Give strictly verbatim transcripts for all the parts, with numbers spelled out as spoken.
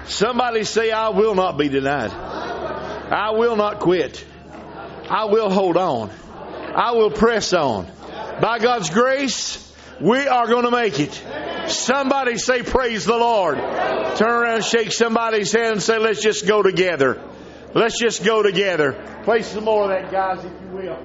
Somebody say, I will not be denied. I will not quit. I will hold on. I will press on. By God's grace, we are going to make it. Somebody say, praise the Lord. Turn around and shake somebody's hand and say, let's just go together. Let's just go together. Play some more of that, guys, if you will.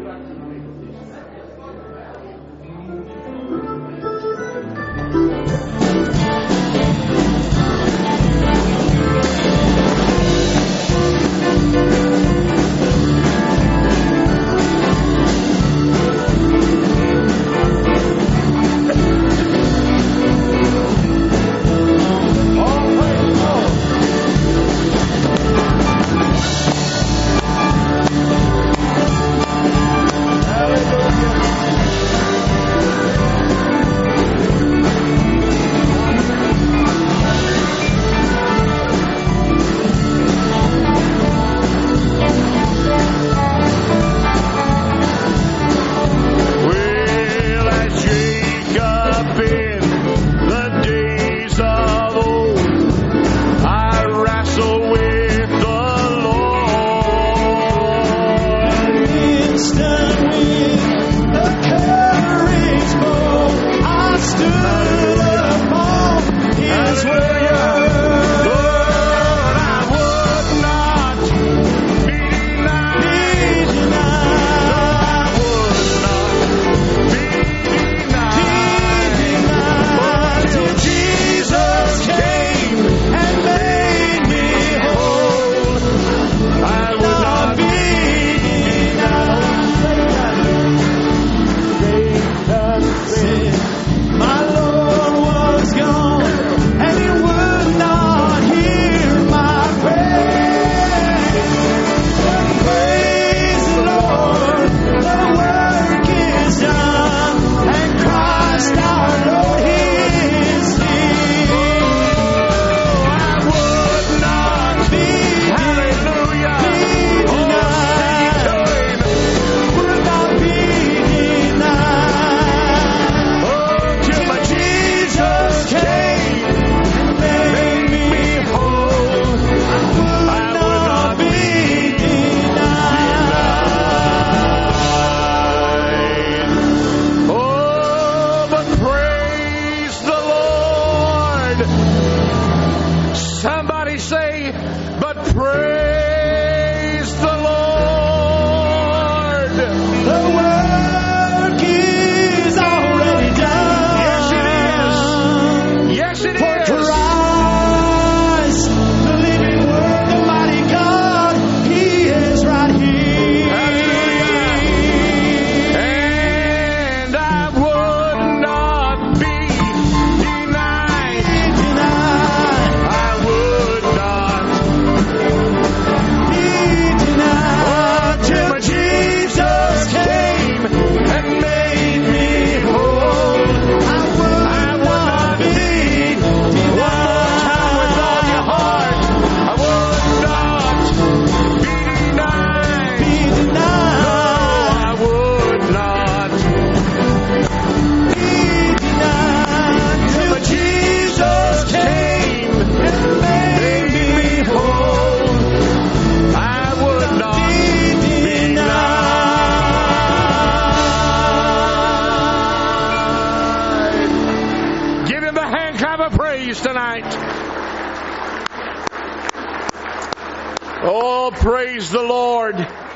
Praise the Lord.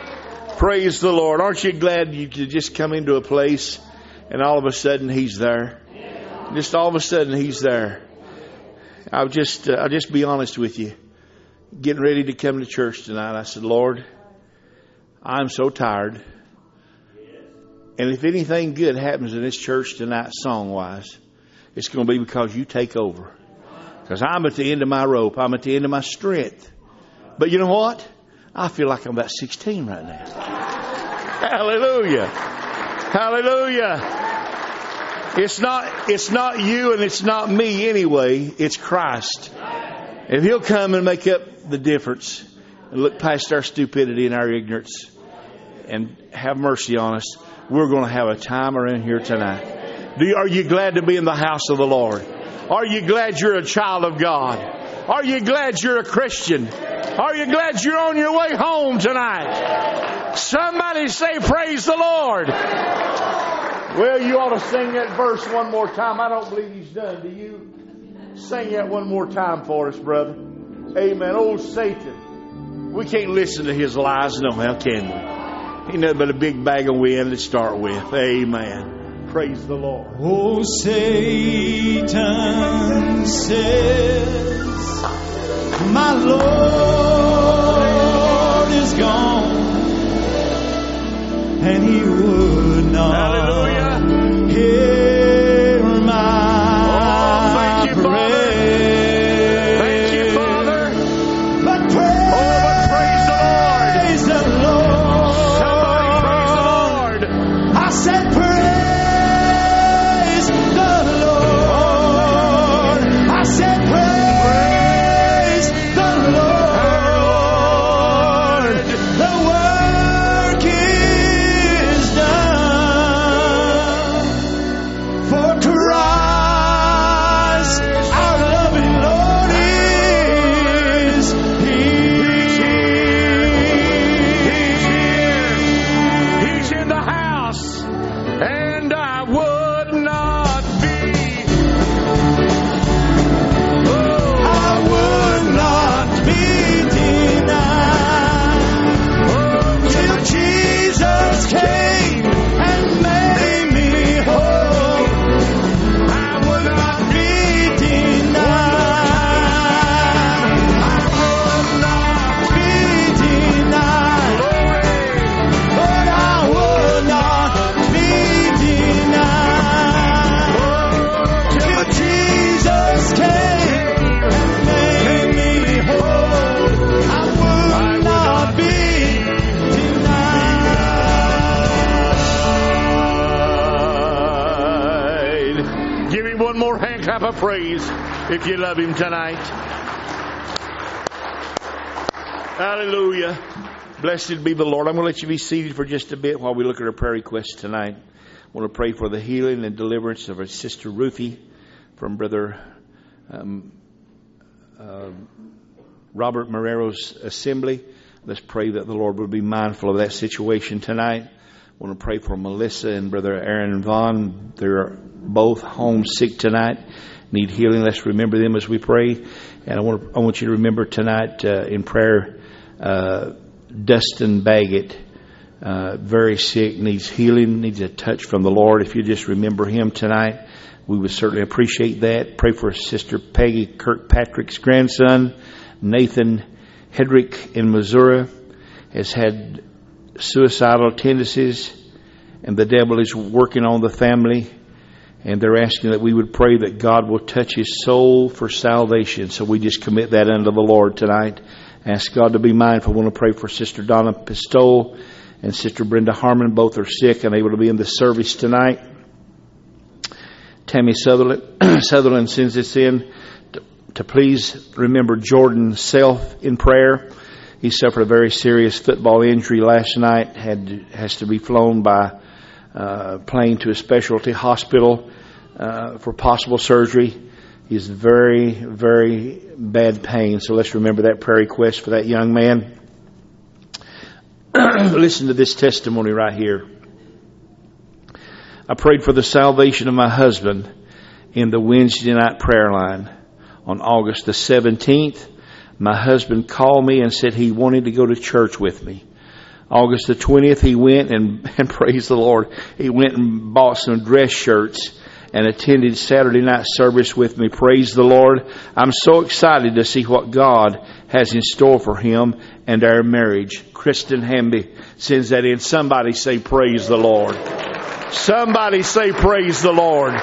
Praise the Lord. Aren't you glad you could just come into a place and all of a sudden He's there? Just all of a sudden He's there. I'll just, uh, I'll just be honest with you. Getting ready to come to church tonight, I said, Lord, I'm so tired. And if anything good happens in this church tonight, song-wise, it's going to be because you take over. Because I'm at the end of my rope. I'm at the end of my strength. But you know what? I feel like I'm about sixteen right now. Hallelujah. Hallelujah. It's not, it's not you and it's not me anyway. It's Christ. If He'll come and make up the difference and look past our stupidity and our ignorance and have mercy on us, we're going to have a time around here tonight. Do you, are you glad to be in the house of the Lord? Are you glad you're a child of God? Are you glad you're a Christian? Are you glad you're on your way home tonight? Somebody say, praise the Lord. Well, you ought to sing that verse one more time. I don't believe he's done. Do you? Sing that one more time for us, brother. Amen. Old Satan. We can't listen to his lies. No, how can we? Ain't nothing but a big bag of wind to start with. Amen. Praise the Lord. Oh, Satan says, my Lord is gone, and he would not Hallelujah. hear my Oh, thank you, Father. prayer. Thank you, Father. But praise, Oh, but praise the Lord. the Lord. Somebody praise the Lord. I said praise the Lord. I said praise the Lord. The work is done. For Christ, our loving Lord, is here. He's in the house, and I would not be. Oh, I would not be denied till Jesus came and made me whole. I would not be denied. I would not be denied. Lord, I would not be denied till Jesus came and made me whole. I would not be denied. give him one more hand clap of praise if you love him tonight. Hallelujah. Blessed be the Lord. I'm going to let you be seated for just a bit while we look at our prayer requests tonight. I want to pray for the healing and deliverance of our sister Ruthie from Brother um, uh, Robert Marrero's assembly. Let's pray that the Lord will be mindful of that situation tonight. I want to pray for Melissa and Brother Aaron Vaughn. They're both homesick tonight, need healing. Let's remember them as we pray. And I want to, I want you to remember tonight uh, in prayer uh, Dustin Baggett, uh, very sick, needs healing, needs a touch from the Lord. If you just remember him tonight, we would certainly appreciate that. Pray for Sister Peggy Kirkpatrick's grandson, Nathan Hedrick in Missouri, has had suicidal tendencies, and the devil is working on the family. And they're asking that we would pray that God will touch his soul for salvation. So we just commit that unto the Lord tonight. Ask God to be mindful. I want to pray for Sister Donna Pistole and Sister Brenda Harmon. Both are sick and able to be in the service tonight. Tammy Sutherland, Sutherland sends this in to, to please remember Jordan Self in prayer. He suffered a very serious football injury last night. Had has to be flown by uh, plane to a specialty hospital uh, for possible surgery. He's very, very bad pain. So let's remember that prayer request for that young man. Listen to this testimony right here. I prayed for the salvation of my husband in the Wednesday night prayer line. On August the seventeenth, my husband called me and said he wanted to go to church with me. August the twentieth, he went and, and praise the Lord, he went and bought some dress shirts and attended Saturday night service with me. Praise the Lord. I'm so excited to see what God has in store for him and our marriage. Kristen Hamby sends that in. Somebody say praise the Lord. Somebody say praise the Lord.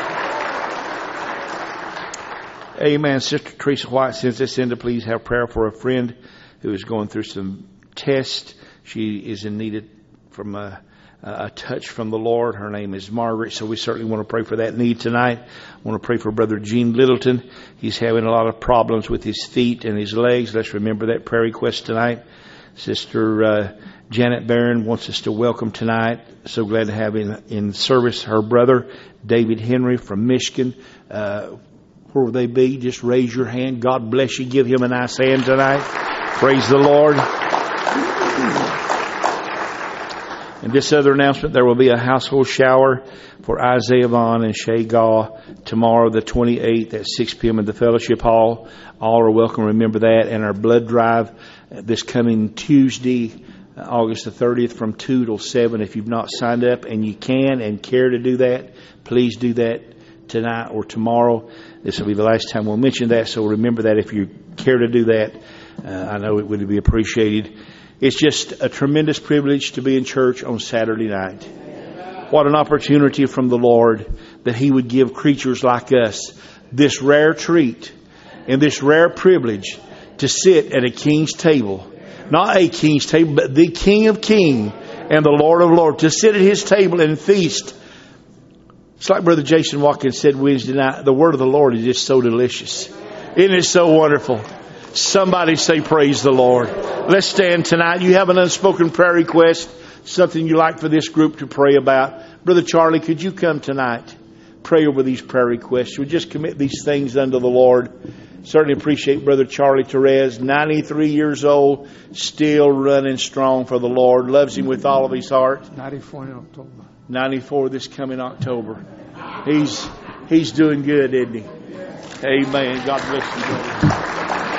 Amen. Sister Teresa White sends this in to please have prayer for a friend who is going through some tests. She is in need of from a, a touch from the Lord. Her name is Margaret, so we certainly want to pray for that need tonight. I want to pray for Brother Gene Littleton. He's having a lot of problems with his feet and his legs. Let's remember that prayer request tonight. Sister uh, Janet Barron wants us to welcome tonight. So glad to have in, in service her brother, David Henry from Michigan. Uh, Where will they be? Just raise your hand. God bless you. Give him a nice hand tonight. Praise the Lord. And this other announcement, there will be a household shower for Isaiah Vaughn and Shay Gaw tomorrow, the twenty-eighth at six p.m. in the Fellowship Hall. All are welcome. Remember that. And our blood drive this coming Tuesday, August the thirtieth, from two till seven. If you've not signed up and you can and care to do that, please do that tonight or tomorrow. This will be the last time we'll mention that, so remember that if you care to do that. Uh, I know it would be appreciated. It's just a tremendous privilege to be in church on Saturday night. What an opportunity from the Lord that He would give creatures like us this rare treat and this rare privilege to sit at a king's table. Not a king's table, but the King of Kings and the Lord of Lords. To sit at His table and feast. It's like Brother Jason Watkins said Wednesday night, the word of the Lord is just so delicious. Isn't it so wonderful? Somebody say praise the Lord. Let's stand tonight. You have an unspoken prayer request, something you like for this group to pray about. Brother Charlie, could you come tonight? Pray over these prayer requests. We just commit these things unto the Lord. Certainly appreciate Brother Charlie Therese, ninety-three years old, still running strong for the Lord. Loves Him with all of his heart. ninety-four in October. ninety-four this coming October. He's he's doing good, isn't he? Amen. God bless you, brother.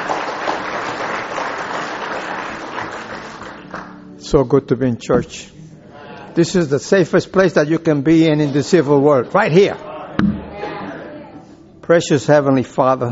So good to be in church. This is the safest place that you can be in in the civil world. Right here. Precious Heavenly Father,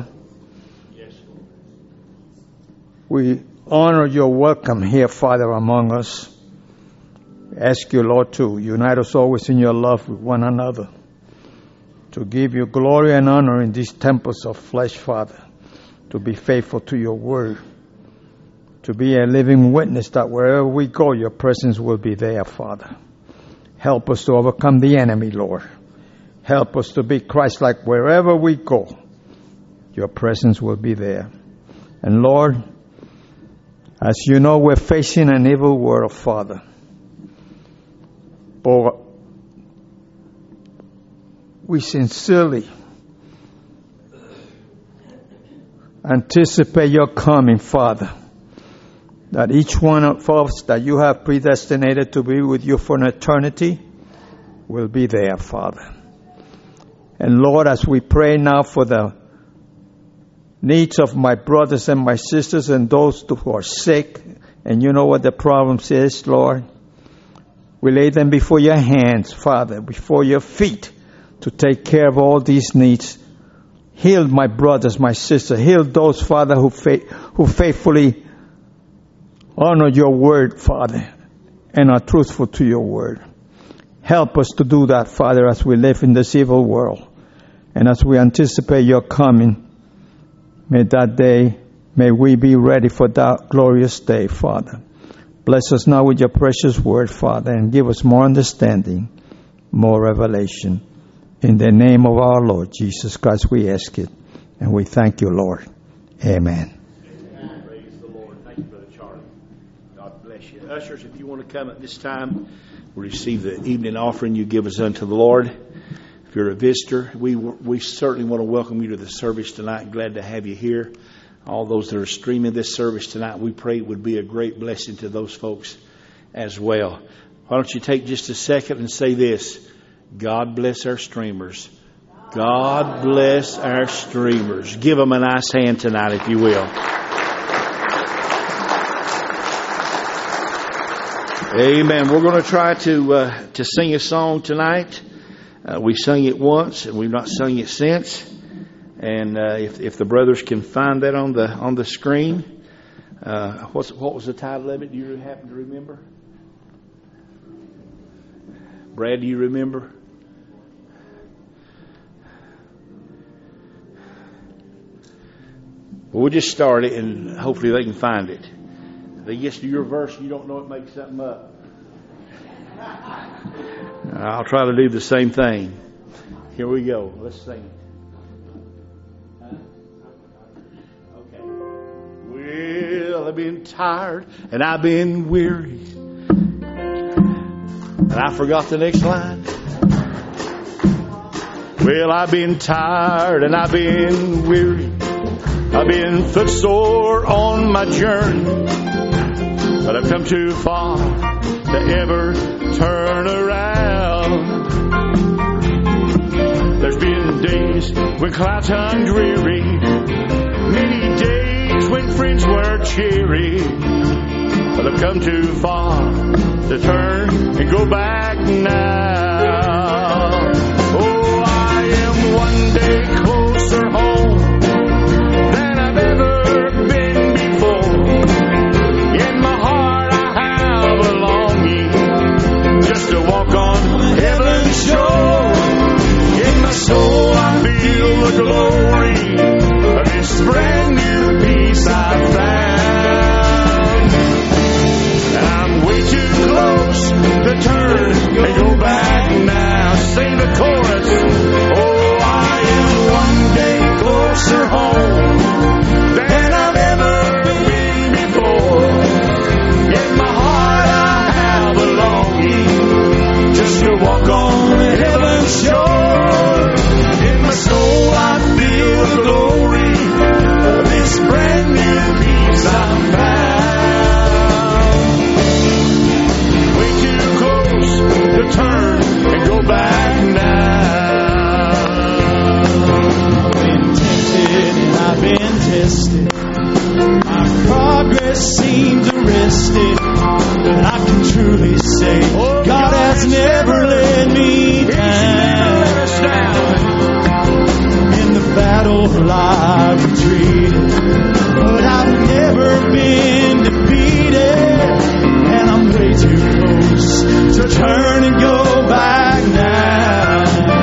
we honor your welcome here, Father, among us. We ask you, Lord, to unite us always in your love with one another. To give you glory and honor in these temples of flesh, Father. To be faithful to your word. To be a living witness that wherever we go, your presence will be there, Father. Help us to overcome the enemy, Lord. Help us to be Christ-like wherever we go. Your presence will be there. And Lord, as you know, we're facing an evil world, Father. But we sincerely anticipate your coming, Father. That each one of us that you have predestinated to be with you for an eternity will be there, Father. And Lord, as we pray now for the needs of my brothers and my sisters and those who are sick, and you know what the problem is, Lord, we lay them before your hands, Father, before your feet to take care of all these needs. Heal my brothers, my sisters. Heal those, Father, who, fa- who faithfully honor your word, Father, and are truthful to your word. Help us to do that, Father, as we live in this evil world. And as we anticipate your coming, may that day, may we be ready for that glorious day, Father. Bless us now with your precious word, Father, and give us more understanding, more revelation. In the name of our Lord Jesus Christ, we ask it, and we thank you, Lord. Amen. Ushers, if you want to come at this time, we'll receive the evening offering you give us unto the Lord. If you're a visitor, we we certainly want to welcome you to the service tonight. Glad to have you here. All those that are streaming this service tonight, we pray it would be a great blessing to those folks as well. Why don't you take just a second and say this: God bless our streamers. God bless our streamers. Give them a nice hand tonight, if you will. Amen. We're going to try to uh, to sing a song tonight. Uh, we sung it once, and we've not sung it since. And uh, if if the brothers can find that on the on the screen, uh, what's what was the title of it? Do you happen to remember? Brad, do you remember? Well, we'll just start it, and hopefully they can find it. They get to your verse, you don't know it, make something up. I'll try to do the same thing. Here we go. Let's sing it. Okay. Well, I've been tired and I've been weary, and I forgot the next line. Well, I've been tired and I've been weary. I've been footsore on my journey. But I've come too far to ever turn around. There's been days when clouds hung dreary, many days when friends were cheery. But I've come too far to turn and go back now. Oh, I am one day closer home than I've ever been before. In my heart I have a longing just to walk on heaven's shore. In my soul I feel the glory of this brand new peace I found. I'm way too close to turn and go back now. Sing the chorus. Oh, I am one day closer home than I've ever been before. In my heart I have a longing just to walk on heaven's shore. In my soul I feel the glory of this brand new peace I found. Way too close to turn and go back now. I've been tempted and I've been tested. My progress seems arrested, but I can truly say Oh, God has never let me He's never let us down. down. In the battle I've retreated, but I've never been defeated. And I'm way too close to turn and go back now.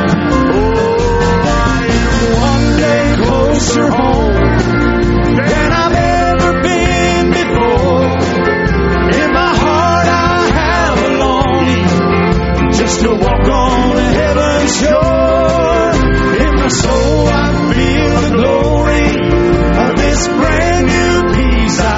Oh, I am one day closer home than I've ever been before. In my heart I have a longing just to walk on heaven's shore. In my soul I feel the glory of this brand new peace I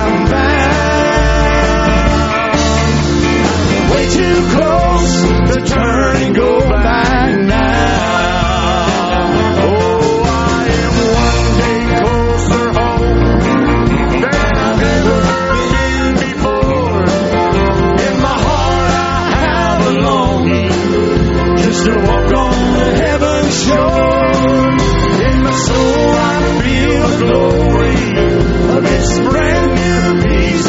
found. Way too close to turn and go back now. Oh, I am one day closer home than I've ever been before. In my heart I have a longing just to walk on heaven's shore. In my soul I feel the glory of this brand new peace I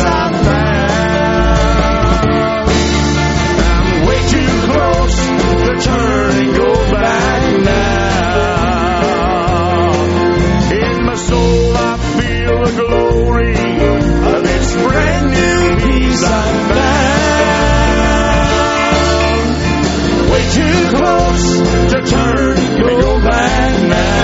found. I'm way too close to turn and go back now. In my soul I feel the glory Of this brand new peace I found. Way too close to turn and go back now.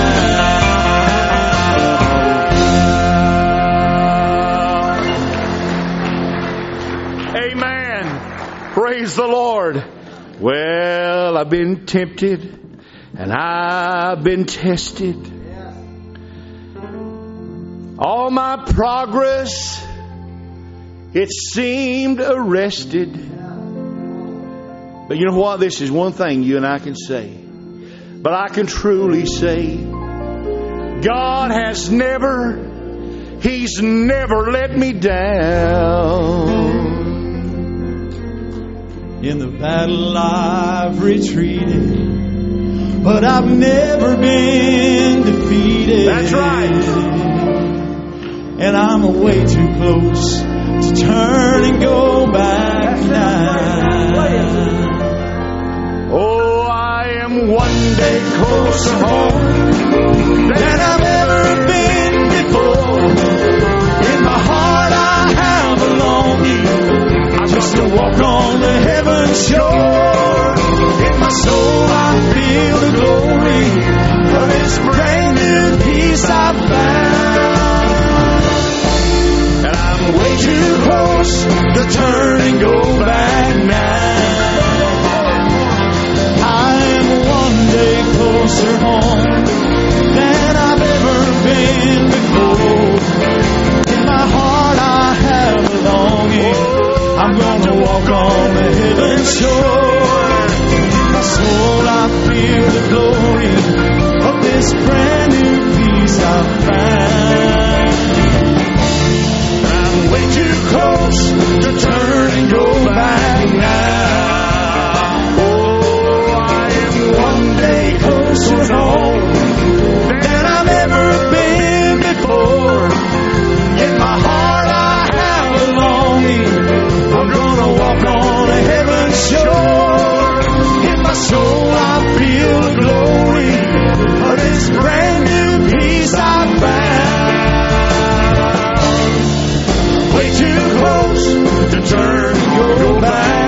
Amen. Praise the Lord. Well, I've been tempted and I've been tested. All my progress, it seemed arrested. But you know what? This is one thing you and I can say. But I can truly say, God has never, He's never let me down. In the battle I've retreated, but I've never been defeated. That's right. And I'm way too close to turn and go back now. Oh, I am one day closer home Than I've ever been before. In my heart I have a longing just to walk on the heaven's shore. In my soul I feel the glory of this brand new peace I found. And I'm way too close to turn and go back now. I am one day closer home than I've ever been before. In my heart I have a longing. I'm gonna walk on the heaven's shore. In my soul I feel the glory brand new peace I've found. I'm way too close to turn and go back now. Oh, I am one day closer home than I've ever been before. In my heart I have a longing. I'm gonna walk on a heaven's shore. In my soul I feel the glory of this brand new peace I found. Way too close to turn and go back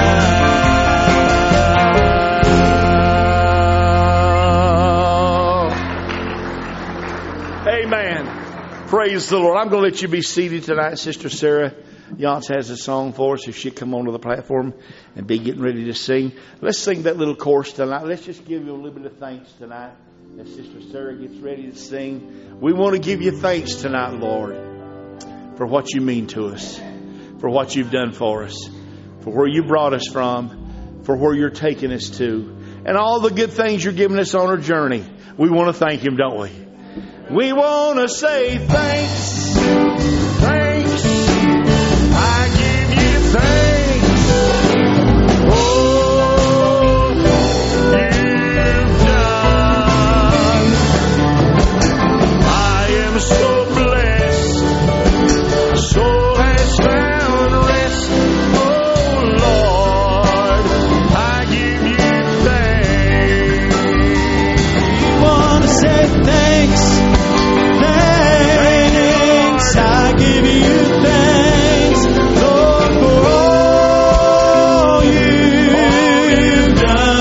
now. Amen. Praise the Lord. I'm going to let you be seated tonight. Sister Sarah Yance has a song for us. If she'd come onto the platform and be getting ready to sing. Let's sing that little chorus tonight. Let's just give you a little bit of thanks tonight as Sister Sarah gets ready to sing. We want to give you thanks tonight, Lord, for what you mean to us, for what you've done for us, for where you brought us from, for where you're taking us to, and all the good things you're giving us on our journey. We want to thank Him, don't we? We want to say thanks, thanks. I give you thanks. Oh, you've done. I am so blessed. My soul has found rest. Oh, Lord, I give you thanks. We want to say thanks. Thanks, I give you thanks, Lord, for all you've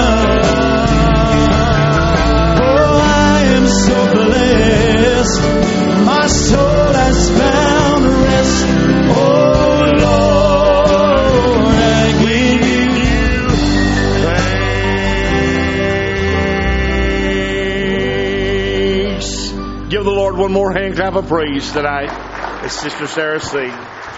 done. Oh, I am so blessed, my soul has found rest. Oh, Lord, I give you thanks. Give the Lord one more hand clap of praise tonight as Sister Sarah sings.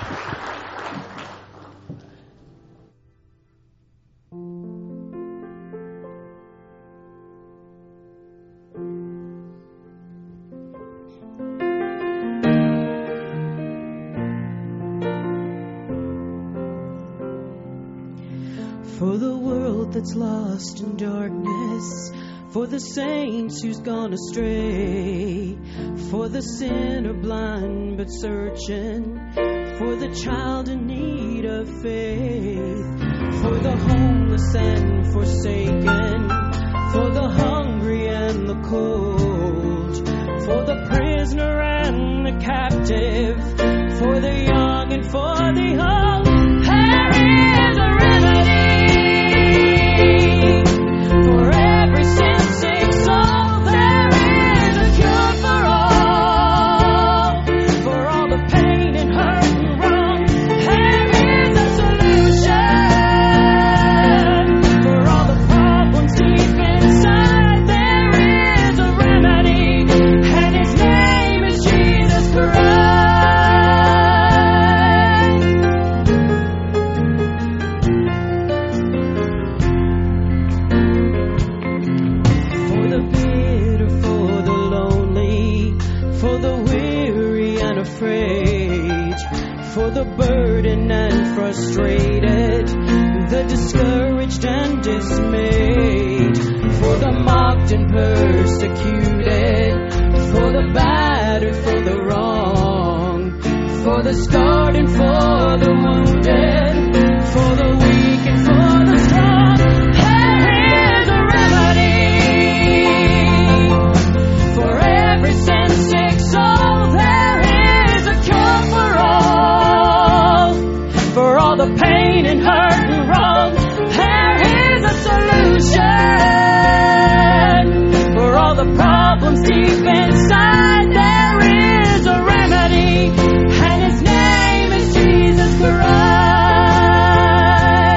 For the world that's lost in darkness, for the saints who's gone astray, for the sinner blind but searching, for the child in need of faith, for the homeless and forsaken, for the hungry and the cold, for the prisoner and the captive, for the young and for the old. There is a remedy for every sin-sick soul. There is a cure for all, for all the pain and hurt and wrong. There is a solution for all the problems deep inside. There is a remedy, and His name is Jesus Christ. For the bitter, for the lonely, for the weary and afraid, for the burdened and frustrated, the discouraged and dismayed, for the mocked and persecuted, for the battered, for the wrong, for the scarred and for the wounded, for the weak and for the strong. There is a remedy for every sin-sick soul. There is a cure for all, for all the pain and hurt and wrong. There is a solution for all the problems deep inside. There is a remedy, and His name is Jesus Christ.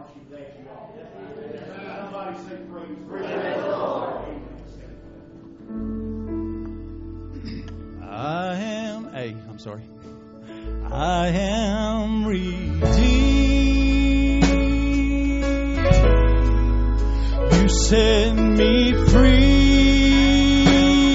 Aren't you glad you are? Somebody say praise. Praise the Lord. I am a, I'm sorry. I am redeemed. You set me free.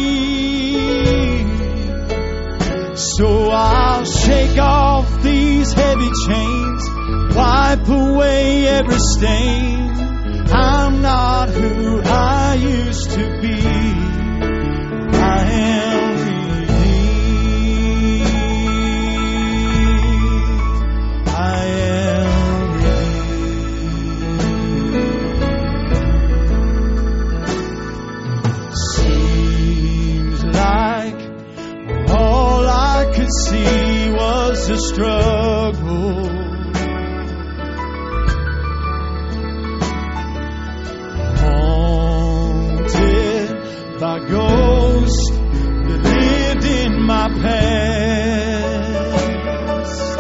So I'll shake off these heavy chains, wipe away every stain. I'm not who I used to be. I am redeemed. I am redeemed. Seems like all I could see was the struggle. By ghost that lived in my past,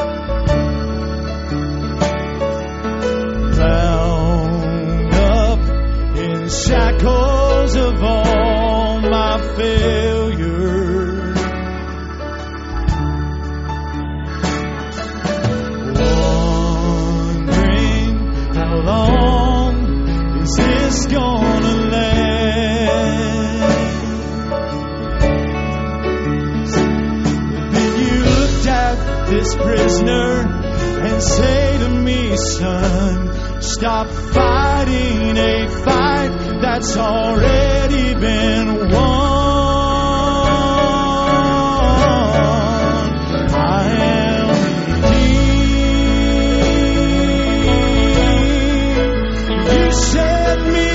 bound up in shackles of all my failure, wondering how long is this gonna last. This prisoner and say to me, son, stop fighting a fight that's already been won. I am redeemed. You set me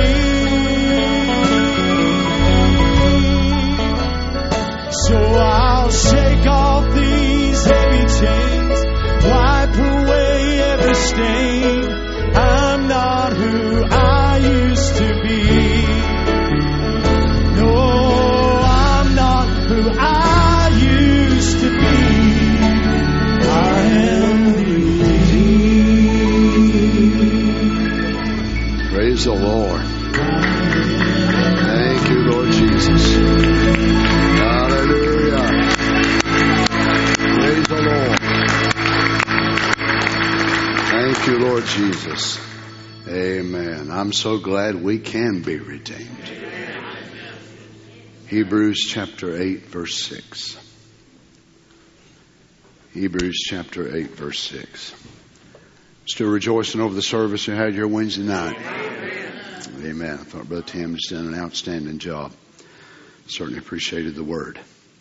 free. So I'll shake off these heavy chains, wipe away every stain. I'm not who I used to be. No, I'm not who I used to be. I am redeemed. Praise the Lord. Thank you, Lord Jesus. Hallelujah. Praise the Lord. Thank you, Lord Jesus. Amen. I'm so glad we can be redeemed. Hebrews chapter eight, verse six. Hebrews chapter eight, verse six. Still rejoicing over the service you had here Wednesday night. Amen. Amen. I thought Brother Tim has done an outstanding job. Certainly appreciated the word.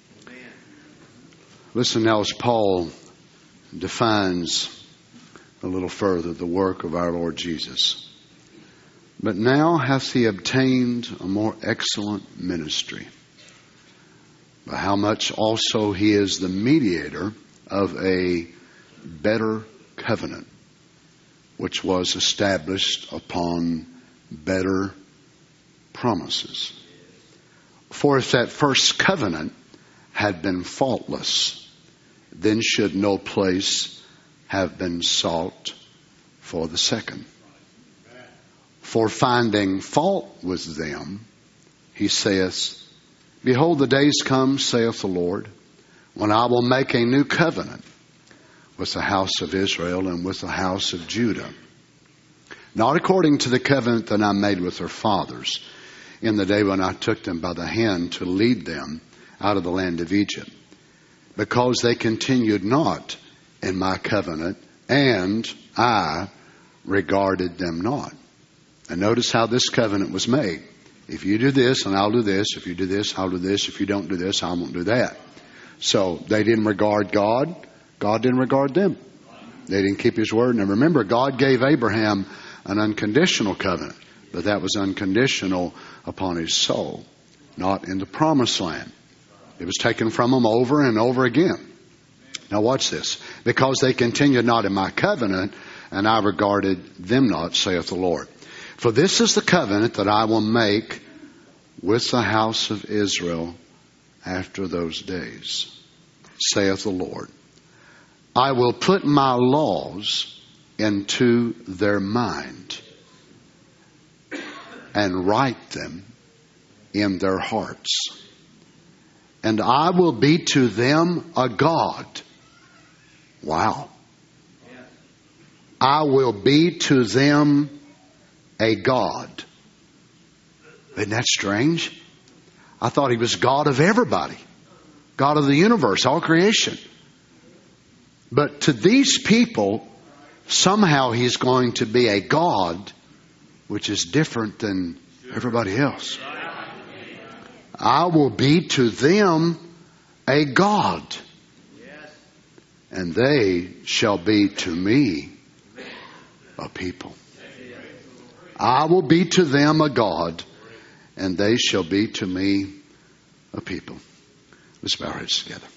Listen now as Paul defines a little further the work of our Lord Jesus. But now hath he obtained a more excellent ministry, by how much also he is the mediator of a better covenant, which was established upon better promises. For if that first covenant had been faultless, then should no place have been sought for the second. For finding fault with them, he saith, Behold, the days come, saith the Lord, when I will make a new covenant with the house of Israel and with the house of Judah, not according to the covenant that I made with their fathers in the day when I took them by the hand to lead them out of the land of Egypt, because they continued not in my covenant, and I regarded them not. And notice how this covenant was made. If you do this, and I'll do this. If you do this, I'll do this. If you don't do this, I won't do that. So they didn't regard God. God didn't regard them. They didn't keep his word. And remember, God gave Abraham an unconditional covenant, but that was unconditional upon his soul, not in the promised land. It was taken from him over and over again. Now watch this. Because they continued not in my covenant, and I regarded them not, saith the Lord. For this is the covenant that I will make with the house of Israel after those days, saith the Lord. I will put my laws into their mind and write them in their hearts. And I will be to them a God. Wow. I will be to them a God. Isn't that strange? I thought He was God of everybody. God of the universe, all creation. But to these people, somehow He's going to be a God which is different than everybody else. I will be to them a God, and they shall be to me a people. I will be to them a God, and they shall be to me a people. Let's bow our heads together.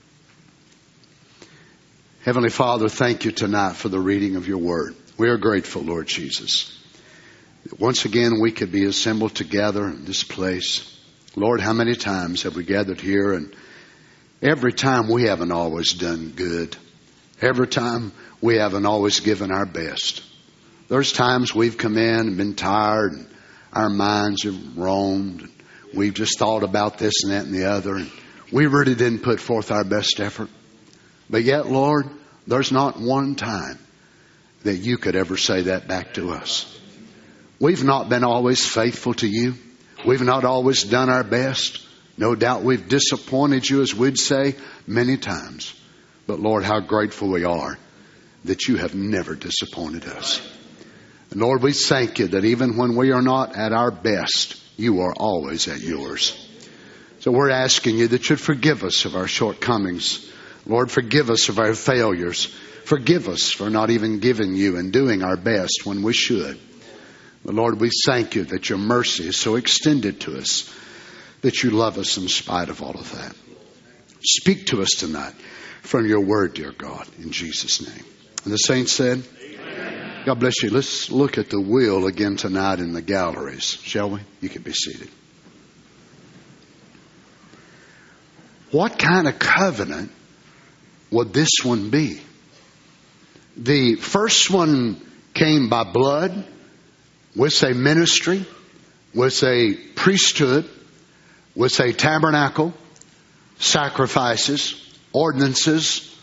Heavenly Father, thank You tonight for the reading of Your Word. We are grateful, Lord Jesus, that once again we could be assembled together in this place. Lord, how many times have we gathered here, and every time we haven't always done good. Every time we haven't always given our best. There's times we've come in and been tired, and our minds have roamed, and we've just thought about this and that and the other, and we really didn't put forth our best effort. But yet, Lord, there's not one time that You could ever say that back to us. We've not been always faithful to You. We've not always done our best. No doubt we've disappointed You, as we'd say, many times. But Lord, how grateful we are that You have never disappointed us. And Lord, we thank You that even when we are not at our best, You are always at Yours. So we're asking You that You'd forgive us of our shortcomings. Lord, forgive us of our failures. Forgive us for not even giving You and doing our best when we should. But Lord, we thank You that Your mercy is so extended to us, that You love us in spite of all of that. Speak to us tonight from Your Word, dear God, in Jesus' name. And the saints said, Amen. God bless you. Let's look at the wheel again tonight in the galleries, shall we? You can be seated. What kind of covenant would this one be? The first one came by blood, with a ministry, with a priesthood, with a tabernacle, sacrifices, ordinances,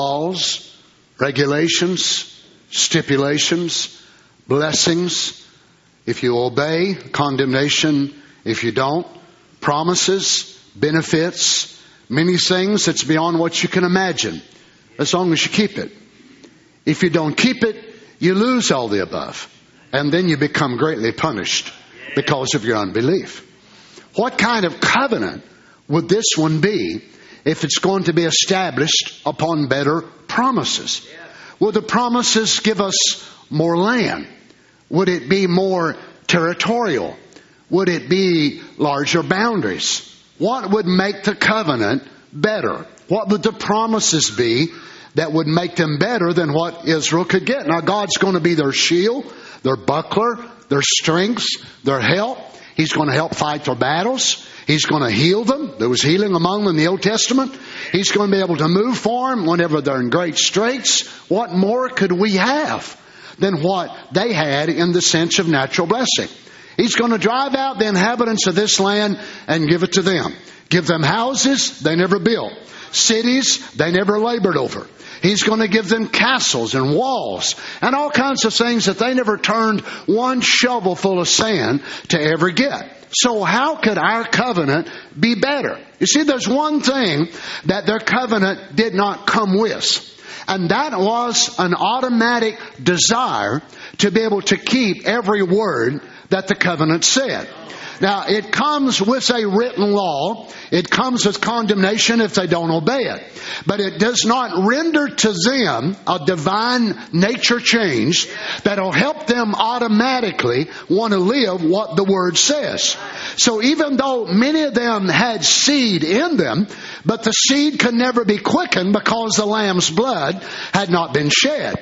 laws, regulations, stipulations, blessings. If you obey, condemnation. If you don't, promises, benefits, many things that's beyond what you can imagine, as long as you keep it. If you don't keep it, you lose all the above. And then you become greatly punished because of your unbelief. What kind of covenant would this one be if it's going to be established upon better promises? Would the promises give us more land? Would it be more territorial? Would it be larger boundaries? What would make the covenant better? What would the promises be that would make them better than what Israel could get? Now, God's going to be their shield, their buckler, their strength, their help. He's going to help fight their battles. He's going to heal them. There was healing among them in the Old Testament. He's going to be able to move for them whenever they're in great straits. What more could we have than what they had in the sense of natural blessing? He's going to drive out the inhabitants of this land and give it to them. Give them houses they never built. Cities they never labored over. He's going to give them castles and walls and all kinds of things that they never turned one shovel full of sand to ever get. So how could our covenant be better? You see, there's one thing that their covenant did not come with. And that was an automatic desire to be able to keep every word that the covenant said. Now, it comes with a written law. It comes with condemnation if they don't obey it. But it does not render to them a divine nature change that'll help them automatically want to live what the Word says. So even though many of them had seed in them, but the seed could never be quickened because the Lamb's blood had not been shed.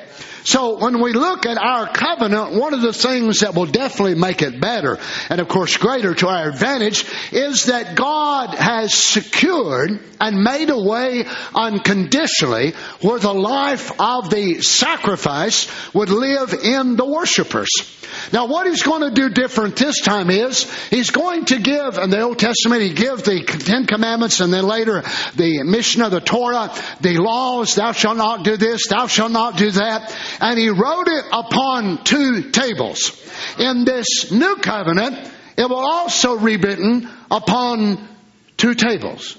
So when we look at our covenant, one of the things that will definitely make it better, and of course greater to our advantage, is that God has secured and made a way unconditionally where the life of the sacrifice would live in the worshipers. Now what He's going to do different this time is, He's going to give, in the Old Testament, He gives the Ten Commandments, and then later the Mishnah, the Torah, the laws, thou shalt not do this, thou shalt not do that. And He wrote it upon two tables. In this new covenant, it will also be written upon two tables.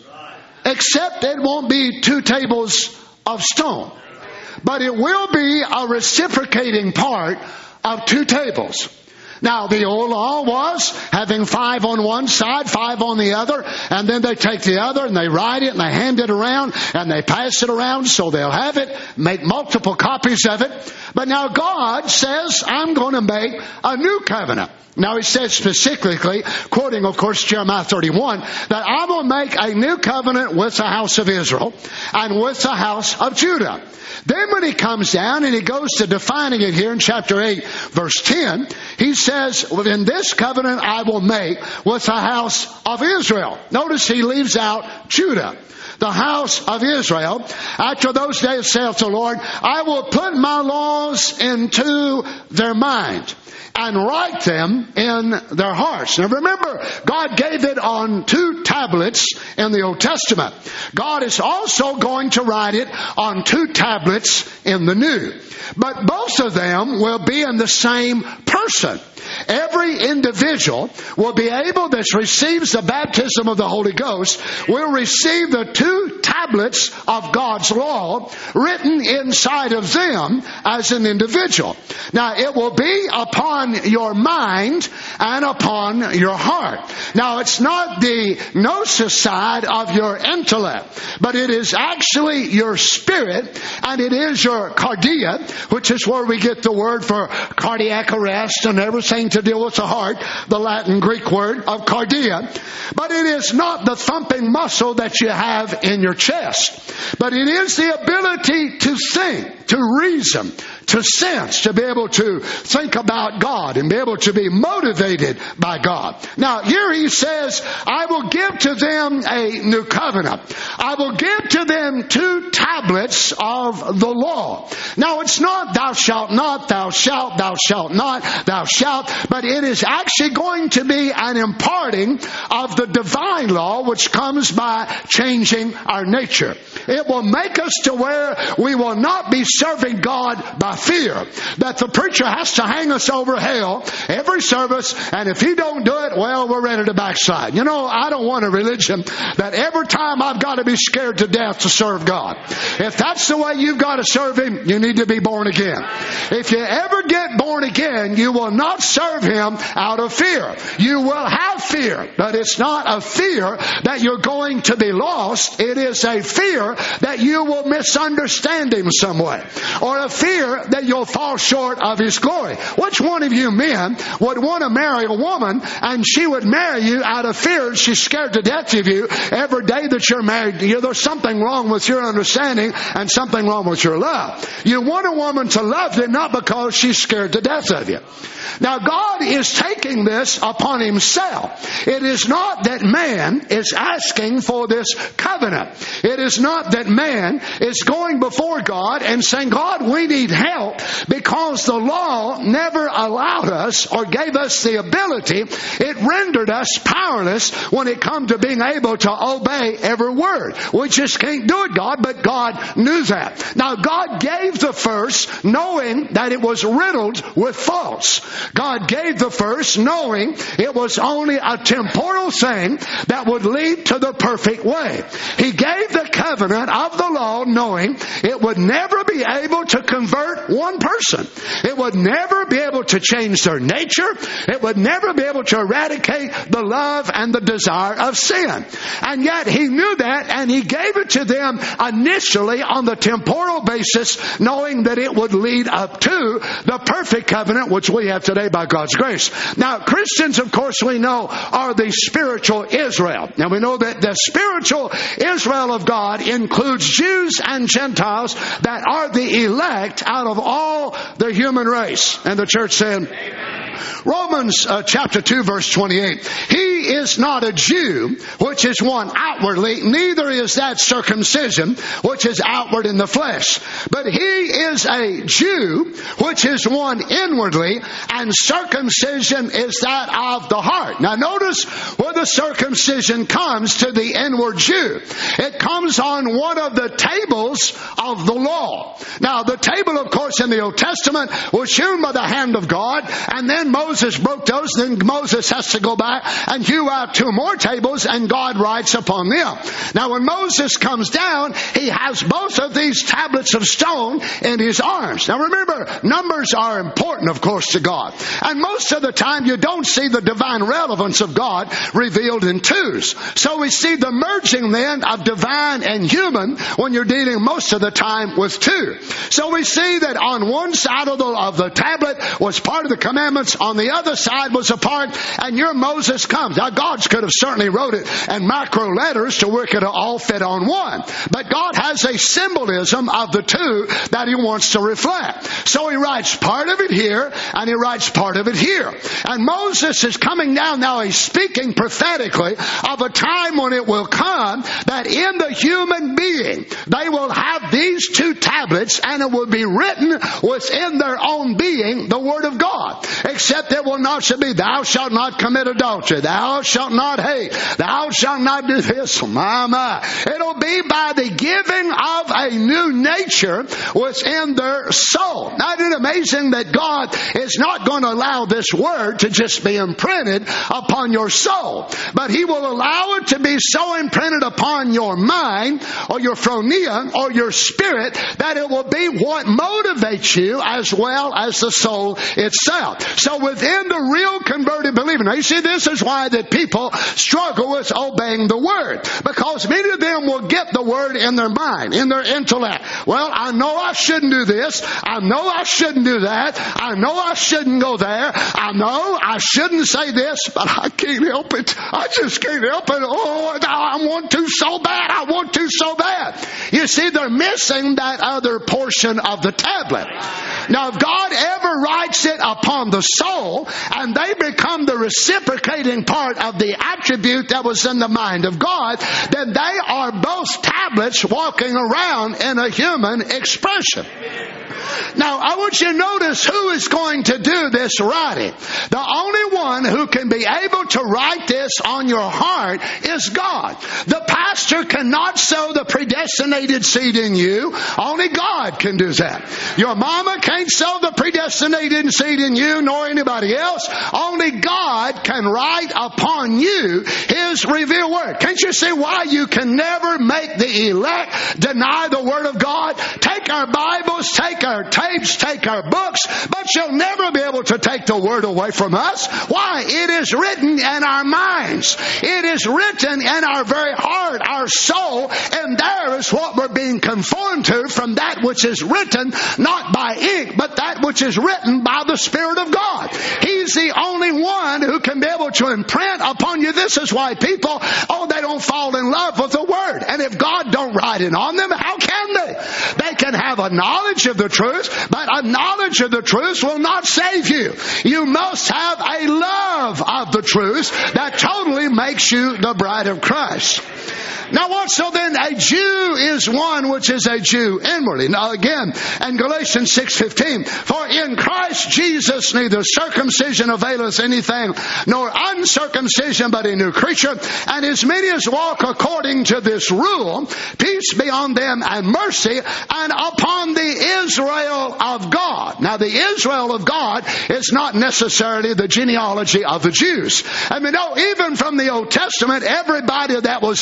Except it won't be two tables of stone. But it will be a reciprocating part of two tables. Now, the old law was having five on one side, five on the other, and then they take the other and they write it and they hand it around and they pass it around so they'll have it, make multiple copies of it. But now God says, I'm going to make a new covenant. Now He says specifically, quoting of course Jeremiah thirty-one, that I will make a new covenant with the house of Israel and with the house of Judah. Then when He comes down and He goes to defining it here in chapter eight verse ten, He says, well, in this covenant I will make with the house of Israel. Notice He leaves out Judah. The house of Israel. After those days, saith the Lord, I will put my laws into their mind and write them in their hearts. Now remember, God gave it on two tablets in the Old Testament. God is also going to write it on two tablets in the New. But both of them will be in the same person. Every individual will be able, that receives the baptism of the Holy Ghost, will receive the two tablets of God's law written inside of them as an individual. Now, it will be upon your mind and upon your heart. Now, it's not the gnosis side of your intellect, but it is actually your spirit, and it is your cardia, which is where we get the word for cardiac arrest and everything to deal with the heart, the Latin Greek word of cardia. But it is not the thumping muscle that you have in your chest, but it is the ability to think, to reason, to sense, to be able to think about God and be able to be motivated by God. Now here He says, I will give to them a new covenant. I will give to them two tablets of the law. Now it's not thou shalt not, thou shalt, thou shalt not, thou shalt, but it is actually going to be an imparting of the divine law which comes by changing our nature. It will make us to where we will not be serving God by fear, that the preacher has to hang us over hell every service, and if he don't do it, well, we're ready to backslide. You know, I don't want a religion that every time I've got to be scared to death to serve God. If that's the way you've got to serve Him, you need to be born again. If you ever get born again, you will not serve Him out of fear. You will have fear, but it's not a fear that you're going to be lost. It is a fear that you will misunderstand Him some way, or a fear that you'll fall short of His glory. Which one of you men would want to marry a woman and she would marry you out of fear? She's scared to death of you every day that you're married to you. There's something wrong with your understanding and something wrong with your love. You want a woman to love you not because she's scared to death of you. Now God is taking this upon Himself. It is not that man is asking for this covenant. It is not that man is going before God and saying, God, we need help, because the law never allowed us or gave us the ability. It rendered us powerless when it comes to being able to obey every word. We just can't do it, God, but God knew that. Now God gave the first knowing that it was riddled with faults. God gave the first knowing it was only a temporal thing that would lead to the perfect way. He gave the covenant of the law knowing it would never be able to convert one person. It would never be able to change their nature. It would never be able to eradicate the love and the desire of sin. And yet He knew that, and He gave it to them initially on the temporal basis, knowing that it would lead up to the perfect covenant covenant, which we have today by God's grace. Now, Christians, of course, we know are the spiritual Israel. Now, we know that the spiritual Israel of God includes Jews and Gentiles that are the elect out of all the human race. And the church said, Amen. Romans uh, chapter two verse twenty-eight. He is not a Jew, which is one outwardly, neither is that circumcision, which is outward in the flesh. But he is a Jew, which is one inwardly, and circumcision is that of the heart. Now notice where the circumcision comes to the inward Jew. It comes on one of the tables of the law. Now the table, of course, in the Old Testament was hewn by the hand of God, and then Moses broke those, then Moses has to go back and hew out two more tables, and God writes upon them. Now when Moses comes down, he has both of these tablets of stone in his arms. Now remember, numbers are important, of course, to God. And most of the time you don't see the divine relevance of God revealed in twos. So we see the merging then of divine and human when you're dealing most of the time with two. So we see that on one side of the, of the tablet was part of the commandments, on the other side was a part, and your Moses comes. Now God could have certainly wrote it in macro letters to where it could all fit on one. But God has a symbolism of the two that he wants to reflect. So he writes part of it here, and he writes part of it here. And Moses is coming down now. He's speaking prophetically of a time when it will come that in the human being they will have these two tablets, and it will be written within their own being the Word of God. Except there will not be, thou shalt not commit adultery, thou shalt not hate, thou shalt not do this. My, my. It'll be by the giving of a new nature within their soul. Now, isn't it amazing that God is not going to allow this word to just be imprinted upon your soul, but he will allow it to be so imprinted upon your mind or your phronia or your spirit that it will be what motivates you as well as the soul itself. So within the real converted believer, now you see, this is why that people struggle with obeying the word, because many of them will get the word in their mind, in their intellect. Well, I know I shouldn't do this. I know I shouldn't do that. I know I shouldn't go there. I know I shouldn't say this, but I can't help it. I just can't help it. Oh, I want to so bad. I want to so bad. You see, they're missing that other portion of the tablet. Now, if God ever writes it upon the soul, and they become the reciprocating part of the attribute that was in the mind of God, then they are both tablets walking around in a human expression. Now, I want you to notice who is going to do this writing. The only one who can be able to write this on your heart is God. The pastor cannot sow the predestinated seed in you. Only God can do that. Your mama can't sow the predestinated seed in you, nor anybody else. Only God can write upon you His revealed word. Can't you see why you can never make the elect deny the word of God? Take our Bibles, take our tapes, take our books, but you'll never be able to take the word away from us. Why? It is written in our minds. It is written in our very heart, our soul, and there is what we're being conformed to from that which is written, not by ink, but that which is written by the Spirit of God. He's the only one who can be able to imprint upon you. This is why people, oh, they don't fall in love with the Word. And if God don't write it on them, how can they? They can have a knowledge of the truth, but a knowledge of the truth will not save you. You must have a love of the truth that totally makes you the bride of Christ. Now what? So then a Jew is one which is a Jew inwardly. Now again, in Galatians six fifteen, for in Christ Jesus neither circumcision availeth anything, nor uncircumcision, but a new creature. And as many as walk according to this rule, peace be on them and mercy, and upon the Israel of God. Now the Israel of God is not necessarily the genealogy of the Jews. I mean, no, even from the Old Testament, everybody that was Israel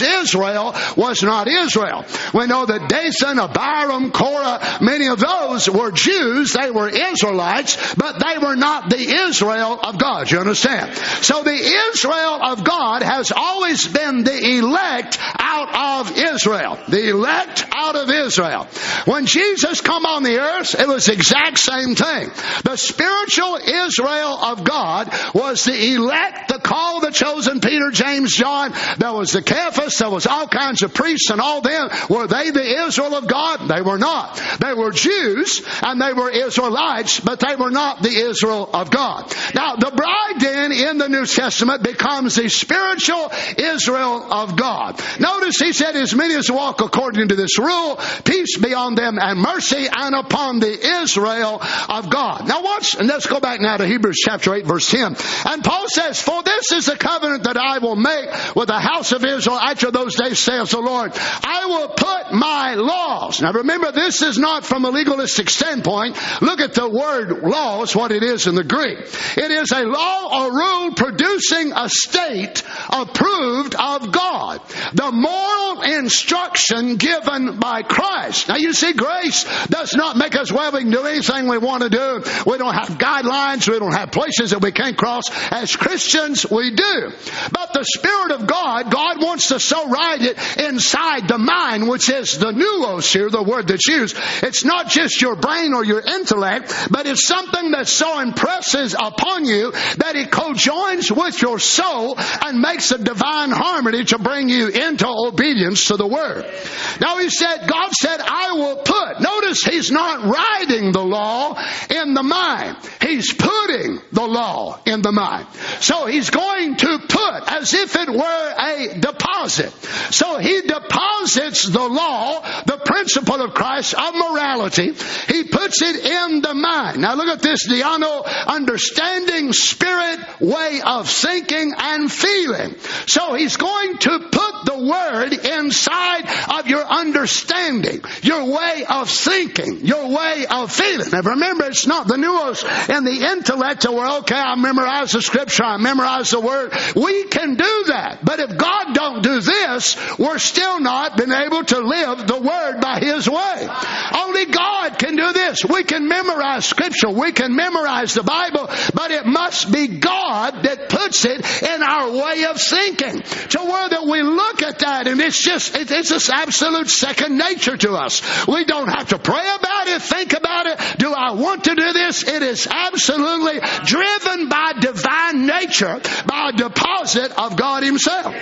Israel was not Israel. We know that Dathan, Abiram, Korah, many of those were Jews. They were Israelites, but they were not the Israel of God. You understand? So the Israel of God has always been the elect out of Israel. The elect out of Israel. When Jesus come on the earth, it was the exact same thing. The spiritual Israel of God was the elect, the called, the chosen, Peter, James, John. There was the Caiaphas. There was all kinds of priests and all them. Were they the Israel of God? They were not. They were Jews and they were Israelites, but they were not the Israel of God. Now, the bride then in the New Testament becomes the spiritual Israel of God. Notice he said, as many as walk according to this rule, peace be on them and mercy and upon the Israel of God. Now watch, and let's go back now to Hebrews chapter eight verse ten. And Paul says, for this is the covenant that I will make with the house of Israel after those days, says the Lord. I will put my laws. Now remember, this is not from a legalistic standpoint. Look at the word laws, what it is in the Greek. It is a law or rule producing a state approved of God. The moral instruction given by Christ. Now you see, grace does not make us, well, we can do anything we want to do. We don't have guidelines. We don't have places that we can't cross. As Christians, we do. But the Spirit of God, God wants to so write it inside the mind, which is the nous here, the word that's used. It's not just your brain or your intellect, but it's something that so impresses upon you that it co-joins with your soul and makes a divine harmony to bring you into obedience to the word. Now he said, God said, I will put. Notice he's not writing the law in the mind. He's putting the law in the mind. So he's going to put as if it were a deposit. So he deposits the law, the principle of Christ of morality. He puts it in the mind. Now look at this, Diano, understanding, spirit, way of thinking and feeling. So he's going to put the word inside of your understanding, your way of thinking, your way of feeling. Now remember, it's not the nous and the intellect where, okay, I memorize the scripture, I memorize the word. We can do that. But if God don't do this, we're still not been able to live the word by his way. Only God can do this. We can memorize scripture. We can memorize the Bible, but it must be God that puts it in our way of thinking to where that we look at that and it's just, it's just absolute second nature to us. We don't have to pray about it, think about it. Do I want to do this? It is absolutely driven by divine nature, by a deposit of God himself.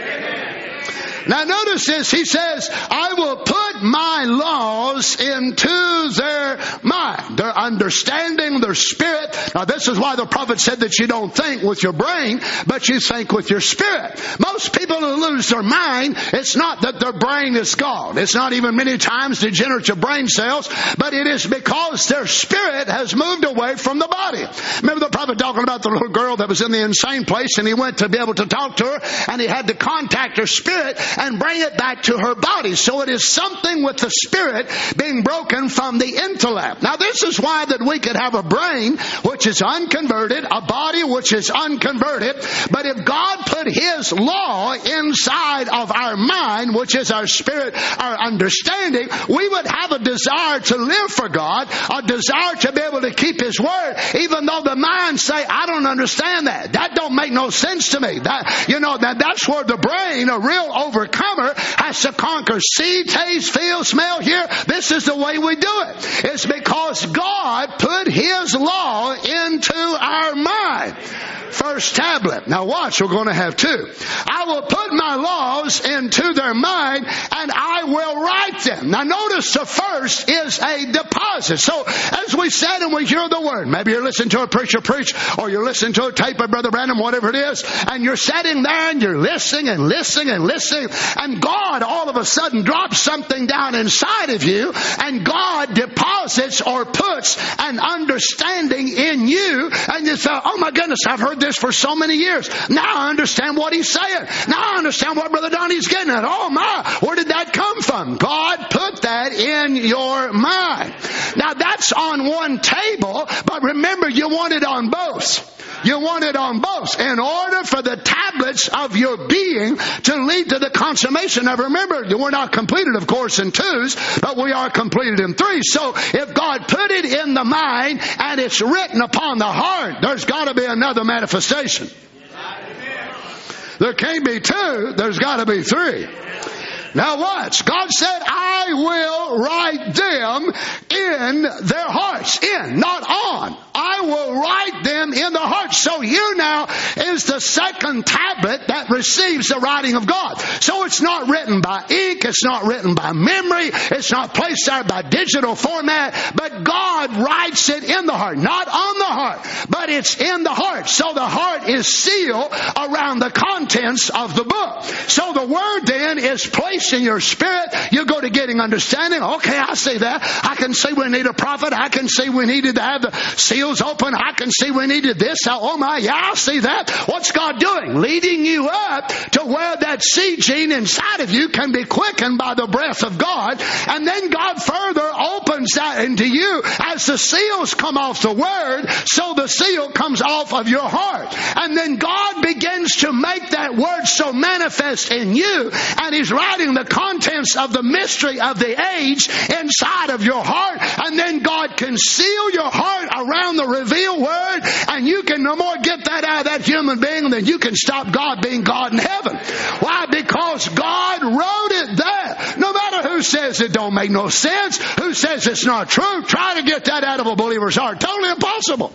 Now notice this, he says, I will put my laws into their mind, their understanding, their spirit. Now this is why the prophet said that you don't think with your brain, but you think with your spirit. Most people who lose their mind, it's not that their brain is gone. It's not even many times degenerative brain cells, but it is because their spirit has moved away from the body. Remember the prophet talking about the little girl that was in the insane place and he went to be able to talk to her and he had to contact her spirit and bring it back to her body. So it is something with the spirit being broken from the intellect. Now this is why that we could have a brain which is unconverted, a body which is unconverted, but if God put his law inside of our mind, which is our spirit, our understanding, we would have a desire to live for God, a desire to be able to keep his word, even though the mind say, I don't understand that. That don't make no sense to me. That, you know, that that's where the brain, a real overcomer, has to conquer see, taste, feel, smell, hear. This is the way we do it. It's because God put his law into our mind. First tablet. Now watch, we're going to have two. I will put my laws into their mind and I will write them. Now notice the first is a deposit. So as we said and we hear the word, maybe you're listening to a preacher preach or you're listening to a tape of Brother Branham, whatever it is, and you're sitting there and you're listening and listening and listening and God all of a sudden drops something down inside of you and God deposits or puts an understanding in you and you say, oh my goodness, I've heard this for so many years. Now I understand what he's saying. Now I understand what Brother Donnie's getting at. Oh my, where did that come from? God put that in your mind. Now that's on one table, but remember you want it on both. You want it on both in order for the tablets of your being to lead to the consummation. Now remember, we're not completed, of course, in twos, but we are completed in threes. So if God put it in the mind and it's written upon the heart, there's got to be another manifestation. There can't be two, there's got to be three. Now watch. God said, I will write them in their hearts. In, not on. I will write them in the hearts. So you now is the second tablet that receives the writing of God. So it's not written by ink. It's not written by memory. It's not placed there by digital format. But God writes it in the heart. Not on the heart, but it's in the heart. So the heart is sealed around the contents of the book. So the word then is placed in your spirit. You go to getting understanding. Okay, I see that. I can see we need a prophet. I can see we needed to have the seals open. I can see we needed this. Oh my, yeah, I see that. What's God doing? Leading you up to where that seed gene inside of you can be quickened by the breath of God. And then God further opens that into you as the seals come off the word, so the seal comes off of your heart. And then God begins to make that word so manifest in you, and He's writing the contents of the mystery of the age inside of your heart. And then God can seal your heart around the revealed word, and you can no more get that out of that human being than you can stop God being God in heaven. Why? Because God wrote it there. No matter who says it don't make no sense, who says it's not true, try to get that out of a believer's heart. Totally impossible.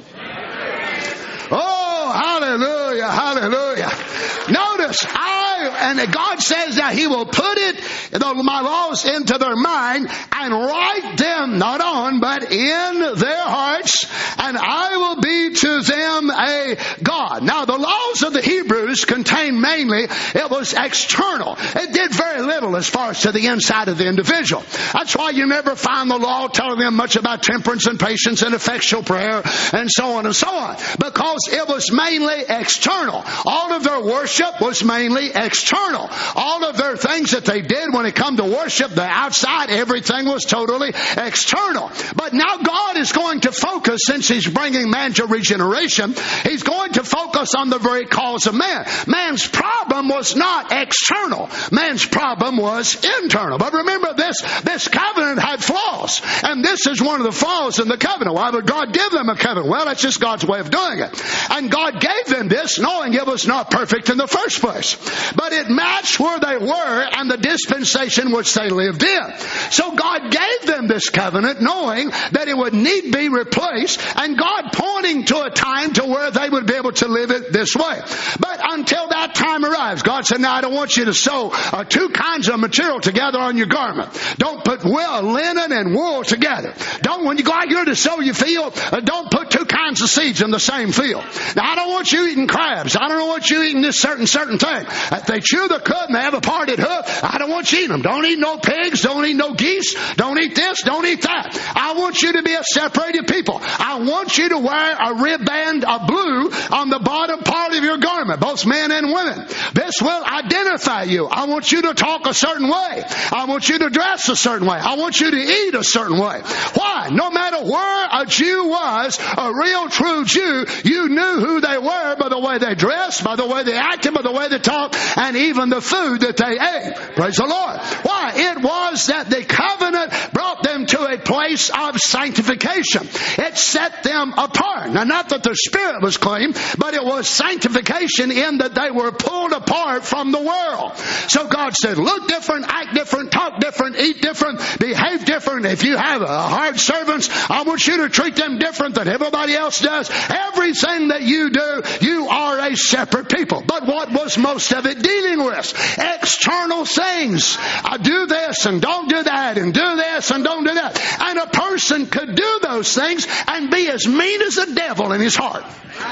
Oh, hallelujah, hallelujah. Notice, I, and God says that He will put it, my laws into their mind and write them not on, but in their hearts, and I will be to them a God. Now, the laws of the Hebrews contained mainly, it was external. It did very little as far as to the inside of the individual. That's why you never find the law telling them much about temperance and patience and effectual prayer and so on and so on. Because it was mainly external. All of their worship was mainly external. All of their things that they did when it come to worship, the outside, everything was totally external. But now God is going to focus, since He's bringing man to regeneration, He's going to focus on the very cause of man. Man's problem was not external. Man's problem was internal. But remember, this, this covenant had flaws. And this is one of the flaws in the covenant. Why would God give them a covenant? Well, that's just God's way of doing it. And God gave them this knowing it was not perfect in the first place. But it matched where they were and the dispensation which they lived in. So God gave them this covenant knowing that it would need be replaced, and God pointing to a time to where they would be able to live it this way. But until that time arrives, God said, now I don't want you to sew uh, two kinds of material together on your garment. Don't put wool, linen and wool together. Don't, when you go out here to sow your field, uh, don't put two kinds of seeds in the same field. Now, I don't want you eating crabs. I don't want you eating this certain, certain thing. If they chew the cud and they have a parted hoof, I don't want you eating them. Don't eat no pigs. Don't eat no geese. Don't eat this. Don't eat that. I want you to be a separated people. I want you to wear a ribband of blue on the bottom part of your garment, both men and women. This will identify you. I want you to talk a certain way. I want you to dress a certain way. I want you to eat a certain way. Why? No matter where a Jew was, a real true Jew, you knew who they were by the way they dressed, by the way they acted, by the way they talked, and even the food that they ate. Praise the Lord. Why? It was that the covenant brought them to a place of sanctification. It set them apart. Now, not that their spirit was clean, but it was sanctification in that they were pulled apart from the world. So God said, look different, act different, talk different, eat different, behave different. If you have a hard servants, I want you to treat them different than everybody else does. Everything that you do, you are a separate people. But what was most of it dealing with? External things. I do this and don't do that, and do this and don't do that. And a person could do those things and be as mean as the devil in his heart.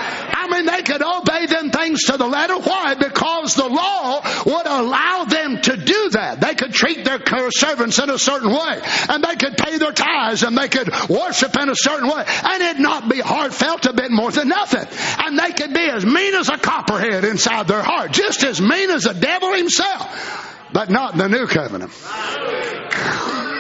I mean, they could obey them things to the letter. Why? Because the law would allow them to do that. They could treat their servants in a certain way, and they could pay their tithes, and they could worship in a certain way, and it not be heartfelt a bit more than nothing. And they could be as mean as a copperhead inside their heart, just as mean as the devil himself, but not in the new covenant.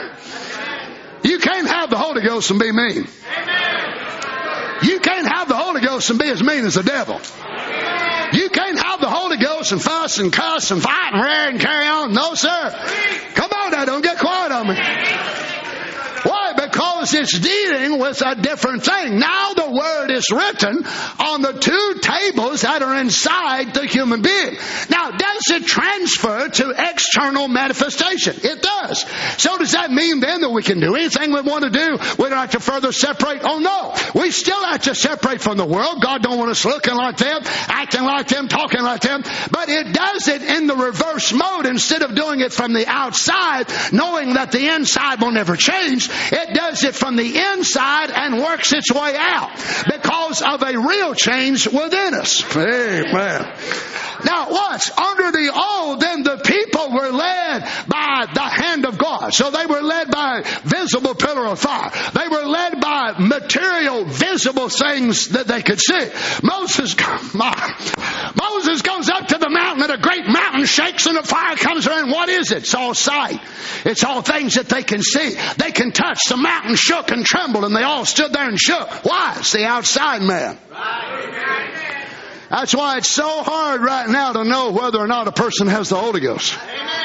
You can't have the Holy Ghost and be mean. You can't have the Holy Holy Ghost and be as mean as the devil. You can't have the Holy Ghost and fuss and cuss and fight and rail and carry on. No, sir. Come on now, don't get quiet on me. Why? Because it's dealing with a different thing. Now the Word is written on the two tables that are inside the human being. Now, does it transfer to external manifestation? It does. So does that mean then that we can do anything we want to do? We don't have to further separate? Oh no. We still have to separate from the world. God don't want us looking like them, acting like them, talking like them. But it does it in the reverse mode. Instead of doing it from the outside, knowing that the inside will never change, it does it from the inside and works its way out because of a real change within us. Amen. Now watch, under the old, then the people were led by the hand of God. So they were led by visible pillar of fire. They were led by material, visible things that they could see. Moses, Moses goes up to the mountain and a great mountain shakes and the fire comes around. What is it? It's all sight. It's all things that they can see. They can touch. The mountain shook and trembled and they all stood there and shook. Why? It's the outside man. That's why it's so hard right now to know whether or not a person has the Holy Ghost.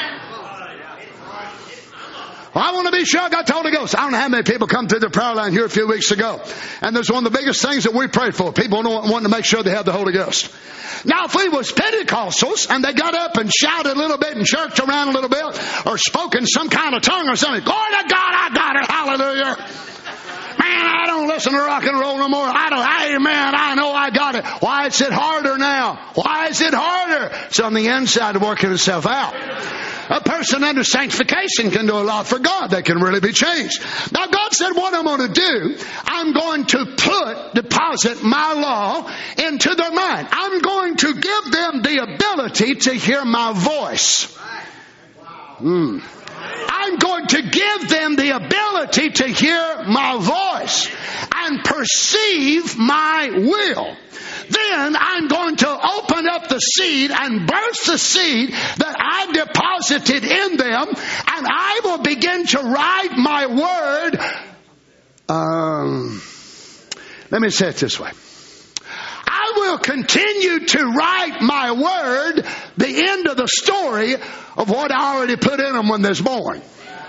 Well, I want to be sure I got the Holy Ghost. I don't know how many people come through the prayer line here a few weeks ago. And there's one of the biggest things that we pray for. People want to make sure they have the Holy Ghost. Now, if we was Pentecostals and they got up and shouted a little bit and churched around a little bit or spoke in some kind of tongue or something, glory to God, I got it, hallelujah. Man, I don't listen to rock and roll no more. I don't, amen, I know I got it. Why is it harder now? Why is it harder? It's on the inside working itself out. A person under sanctification can do a lot for God. They can really be changed. Now God said, what I'm going to do, I'm going to put, deposit my law into their mind. I'm going to give them the ability to hear my voice. Hmm. I'm going to give them the ability to hear my voice and perceive my will. Then I'm going to open up the seed and burst the seed that I deposited in them, and I will begin to write my word. Um, let me say it this way. I will continue to write my word, the end of the story of what I already put in them when they're born.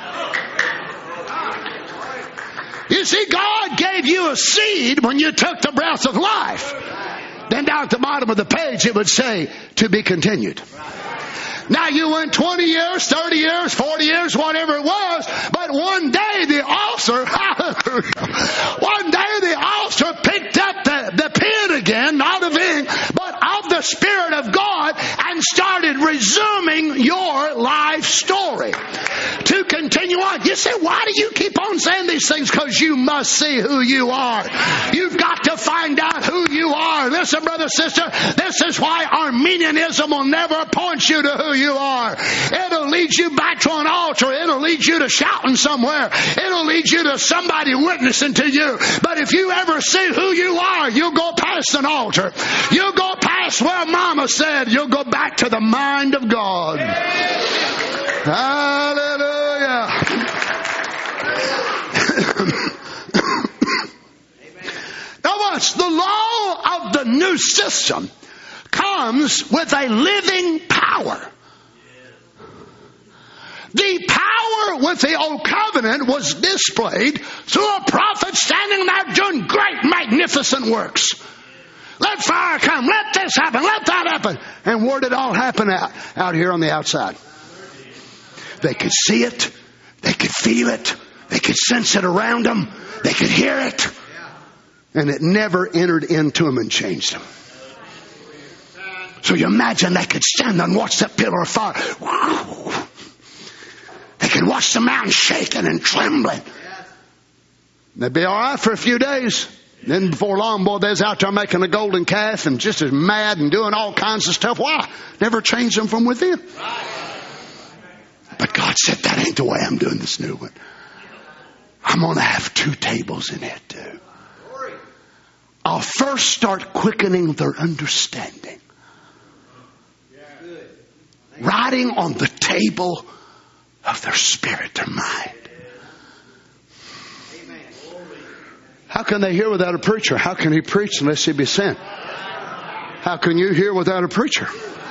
You see, God gave you a seed when you took the breath of life. Then down at the bottom of the page it would say, to be continued. Now you went twenty years, thirty years, forty years, whatever it was, but one day the author, one day the author picked up the, the pen again, not of ink, but of the Spirit of God, and started resuming your life story. To continue on. You say, why do you keep on saying these things? Because you must see who you are. You've got to find out who you are. Listen, brother, sister, this is why Arminianism will never point you to who you are. It'll lead you back to an altar. It'll lead you to shouting somewhere. It'll lead you to somebody witnessing to you. But if you ever see who you are, you'll go past an altar. You'll go past where Mama said. You'll go back to the mind of God. Hallelujah. Now watch, the law of the new system comes with a living power. The power with the old covenant was displayed through a prophet standing there doing great, magnificent works. Let fire come, let this happen, let that happen. And where did it all happen out? Out here on the outside. They could see it. They could feel it. They could sense it around them. They could hear it. And it never entered into them and changed them. So you imagine they could stand there and watch that pillar of fire. They could watch the mountain shaking and trembling. They'd be all right for a few days. Then before long, boy, they was out there making a golden calf and just as mad and doing all kinds of stuff. Why? Never changed them from within. But God said, that ain't the way I'm doing this new one. I'm going to have two tables in it too. I'll first start quickening their understanding. Writing on the table of their spirit, their mind. How can they hear without a preacher? How can he preach unless he be sent? How can you hear without a preacher?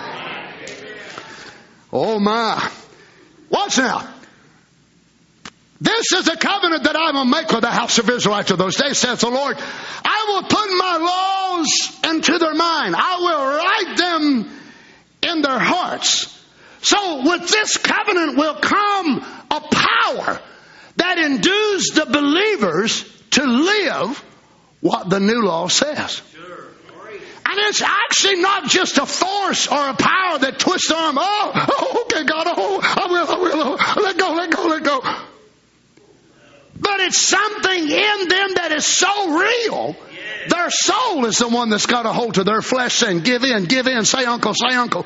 Oh my. Watch now. This is a covenant that I will make with the house of Israel after those days, saith the Lord. I will put my laws into their mind. I will write them in their hearts. So with this covenant will come a power that endues the believers to live what the new law says. And it's actually not just a force or a power that twists the arm. Oh, oh okay, God, oh, I will, I will, oh, let go, let go, let go. But it's something in them that is so real. Their soul is the one that's got a hold to their flesh saying, give in, give in, say uncle, say uncle.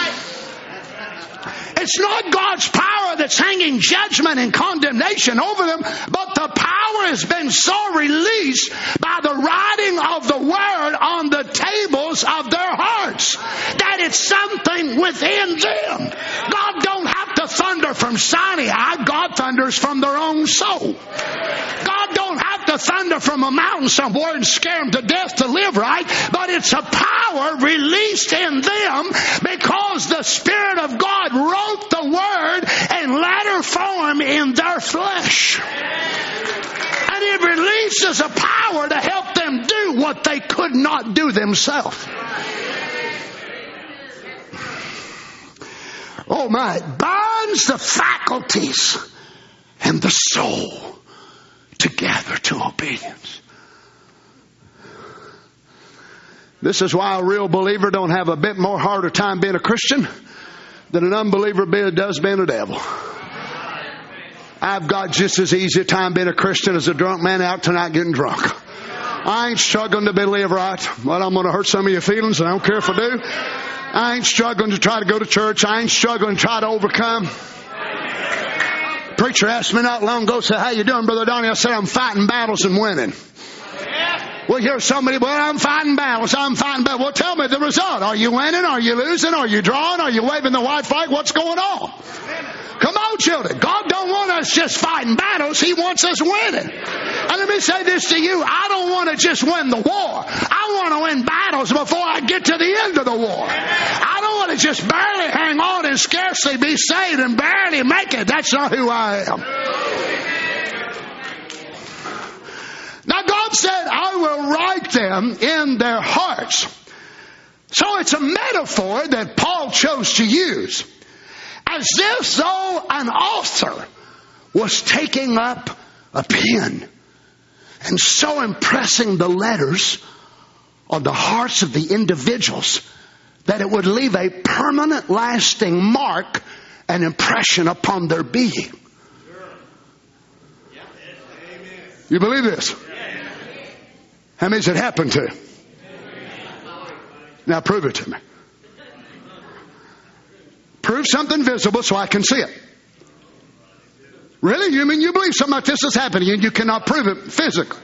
It's not God's power that's hanging judgment and condemnation over them, but the power has been so released by the writing of the word on the tables of their hearts that it's something within them. God don't have to thunder from Sinai. God thunders from their own soul. God don't have to thunder from a mountain somewhere and scare them to death to live right, but it's a power released in them because the Spirit of God wrote the word in letter form in their flesh. And it releases a power to help them do what they could not do themselves. Oh my, it binds the faculties and the soul together to obedience. This is why a real believer don't have a bit more harder time being a Christian than an unbeliever does being a devil. I've got just as easy a time being a Christian as a drunk man out tonight getting drunk. I ain't struggling to believe right. Well, I'm going to hurt some of your feelings, and I don't care if I do. I ain't struggling to try to go to church. I ain't struggling to try to overcome. Preacher asked me not long ago, said, how you doing, Brother Donnie? I said, I'm fighting battles and winning. Well, here's somebody, well, I'm fighting battles, I'm fighting battles. Well, tell me the result. Are you winning? Are you losing? Are you drawing? Are you waving the white flag? What's going on? Come on, children. God don't want us just fighting battles. He wants us winning. And let me say this to you. I don't want to just win the war. I want to win battles before I get to the end of the war. I don't want to just barely hang on and scarcely be saved and barely make it. That's not who I am. Now God said, I will write them in their hearts. So it's a metaphor that Paul chose to use. As if though an author was taking up a pen and so impressing the letters on the hearts of the individuals that it would leave a permanent lasting mark and impression upon their being. You believe this? How many has it happened to? Now prove it to me. Prove something visible so I can see it. Really? You mean you believe something like this is happening and you cannot prove it physically?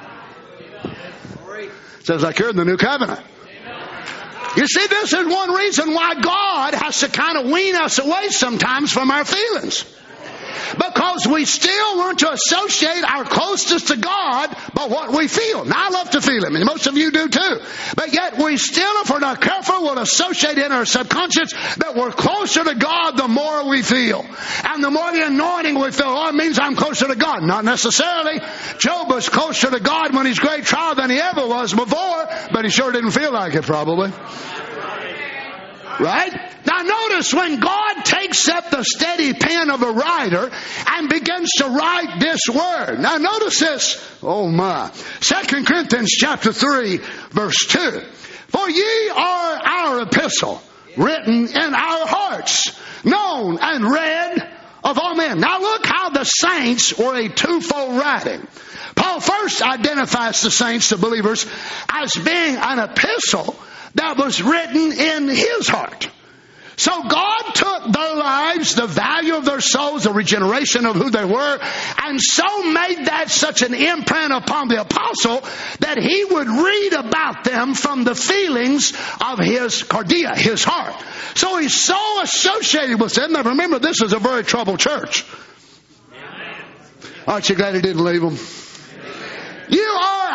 Sounds like you're in the new covenant. You see, this is one reason why God has to kind of wean us away sometimes from our feelings. Because we still want to associate our closeness to God by what we feel. Now, I love to feel Him, and most of you do too. But yet we still, if we're not careful, will associate in our subconscious that we're closer to God the more we feel. And the more the anointing we feel, oh, it means I'm closer to God. Not necessarily. Job was closer to God when he's great trial than he ever was before, but he sure didn't feel like it probably. Right? Now notice when God takes up the steady pen of a writer and begins to write this word. Now notice this. Oh my. Second Corinthians chapter three verse two. For ye are our epistle, written in our hearts, known and read of all men. Now look how the saints were a twofold writing. Paul first identifies the saints, the believers, as being an epistle that was written in his heart. So God took their lives, the value of their souls, the regeneration of who they were, and so made that such an imprint upon the apostle that he would read about them from the feelings of his cardia, his heart. So he's so associated with them. Now remember, this is a very troubled church. Aren't you glad he didn't leave them? You are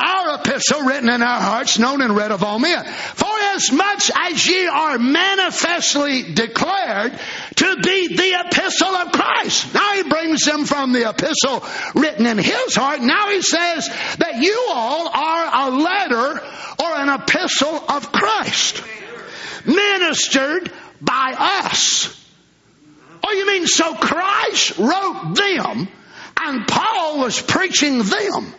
epistle written in our hearts, known and read of all men. For as much as ye are manifestly declared to be the epistle of Christ. Now he brings them from the epistle written in his heart. Now he says that you all are a letter or an epistle of Christ, ministered by us. Oh, you mean so Christ wrote them and Paul was preaching them?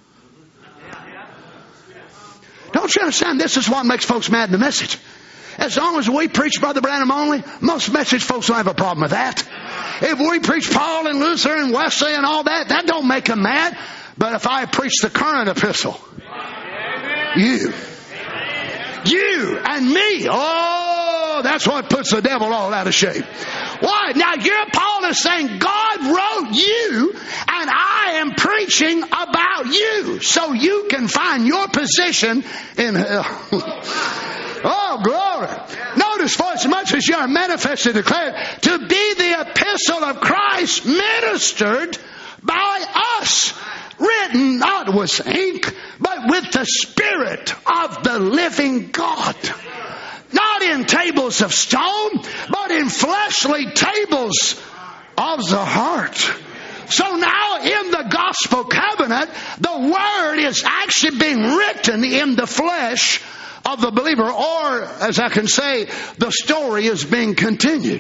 Don't you understand? This is what makes folks mad in the message. As long as we preach Brother Branham only, most message folks don't have a problem with that. If we preach Paul and Luther and Wesley and all that, that don't make them mad. But if I preach the current epistle, you, you and me, oh, that's what puts the devil all out of shape. Why? Now, here Paul is saying God wrote you and I am preaching about you so you can find your position in hell. Oh, glory. Notice, for as much as you are manifestly declared to be the epistle of Christ, ministered by us, written not with ink, but with the Spirit of the living God. Not in tables of stone, but in fleshly tables of the heart. So now in the gospel covenant, the word is actually being written in the flesh of the believer. Or, as I can say, the story is being continued.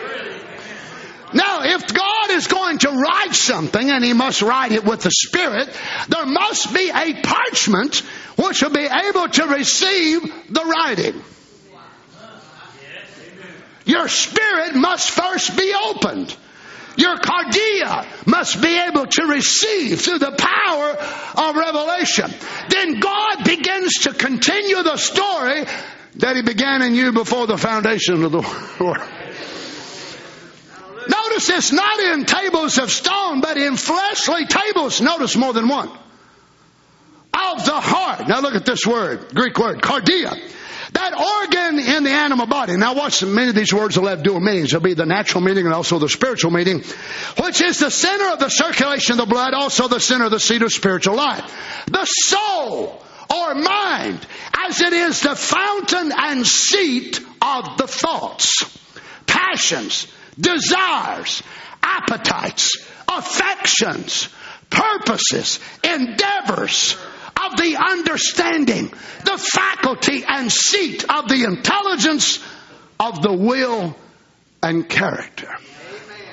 Now, if God is going to write something, and He must write it with the Spirit, there must be a parchment which will be able to receive the writing. Your spirit must first be opened. Your cardia must be able to receive through the power of revelation. Then God begins to continue the story that He began in you before the foundation of the world. Notice it's not in tables of stone, but in fleshly tables. Notice more than one. Of the heart. Now look at this word, Greek word, cardia. That organ in the animal body. Now watch, many of these words will have dual meanings. There'll be the natural meaning and also the spiritual meaning, which is the center of the circulation of the blood, also the center of the seat of spiritual life. The soul or mind, as it is the fountain and seat of the thoughts, passions, desires, appetites, affections, purposes, endeavors of the understanding, the faculty and seat of the intelligence of the will and character. Amen.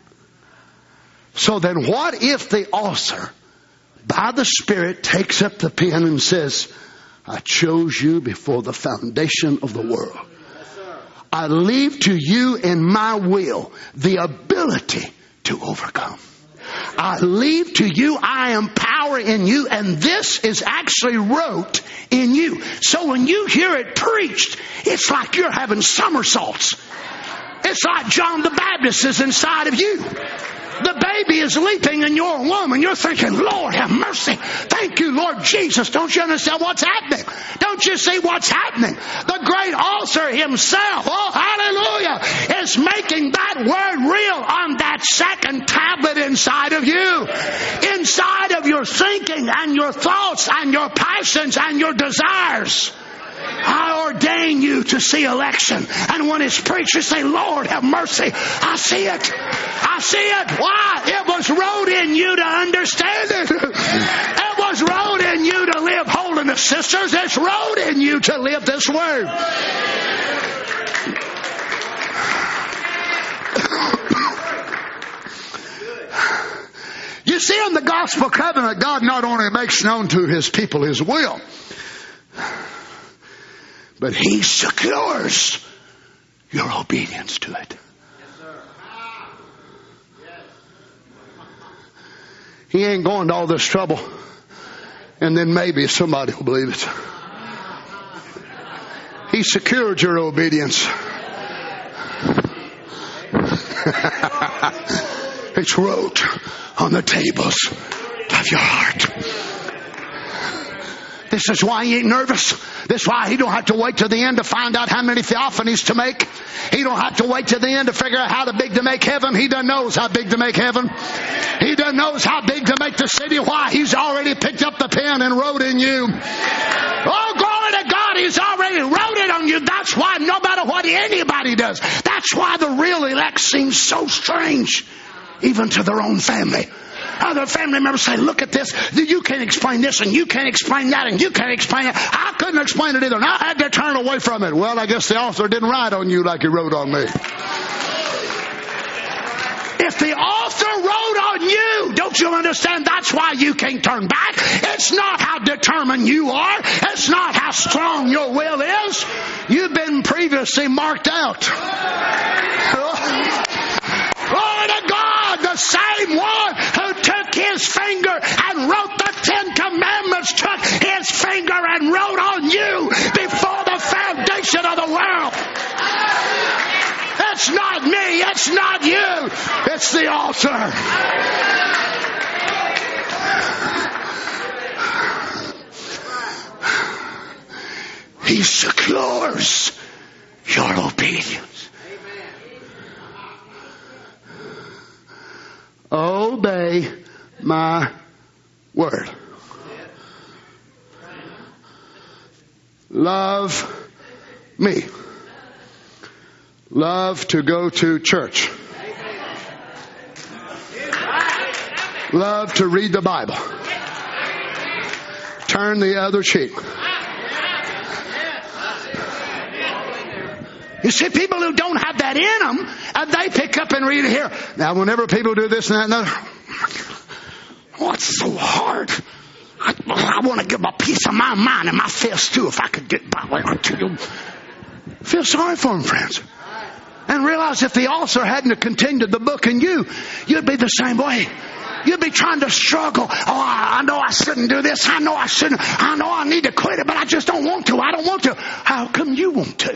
So then what if the author, by the Spirit, takes up the pen and says, I chose you before the foundation of the world. I leave to you in my will the ability to overcome. I leave to you, I am power in you, and this is actually wrote in you. So when you hear it preached, it's like you're having somersaults. It's like John the Baptist is inside of you. The baby is leaping in your womb and you're thinking, Lord, have mercy. Thank you, Lord Jesus. Don't you understand what's happening? Don't you see what's happening? The great author himself, oh, hallelujah, is making that word real on that second tablet inside of you. Inside of your thinking and your thoughts and your passions and your desires. I ordain you to see election. And when it's preached, you say, Lord, have mercy. I see it. I see it. Why? It was wrote in you to understand it. It was wrote in you to live holiness, sisters. It's wrote in you to live this word. You see, in the gospel covenant, God not only makes known to His people His will, but He secures your obedience to it. Yes, sir. Yes. He ain't going to all this trouble and then maybe somebody will believe it. He secured your obedience. It's wrote on the tables of your heart. This is why he ain't nervous. This is why he don't have to wait till the end to find out how many theophanies to make. He don't have to wait till the end to figure out how to big to make heaven. He done knows how big to make heaven. He done knows how big to make the city. Why? He's already picked up the pen and wrote in you. Oh, glory to God. He's already wrote it on you. That's why no matter what anybody does, that's why the real elect seems so strange, even to their own family. Other family members say, look at this. You can't explain this, and you can't explain that, and you can't explain it. I couldn't explain it either, and I had to turn away from it. Well, I guess the author didn't write on you like he wrote on me. If the author wrote on you, don't you understand? That's why you can't turn back. It's not how determined you are. It's not how strong your will is. You've been previously marked out. Glory to God, the same one who took his finger and wrote the Ten Commandments took his finger and wrote on you before the foundation of the world. It's not me, it's not you, it's the altar. He secures your obedience. Obey my word. Love me. Love to go to church. Love to read the Bible. Turn the other cheek. You see, people who don't have that in them, and they pick up and read it here. Now, whenever people do this and that and that, oh, it's so hard. I, I want to give a piece of my mind and my fist too, if I could get by way to you. Feel sorry for them, friends. And realize if the author hadn't continued the book in you, you'd be the same way. You'd be trying to struggle. Oh, I know I shouldn't do this. I know I shouldn't. I know I need to quit it, but I just don't want to. I don't want to. How come you want to?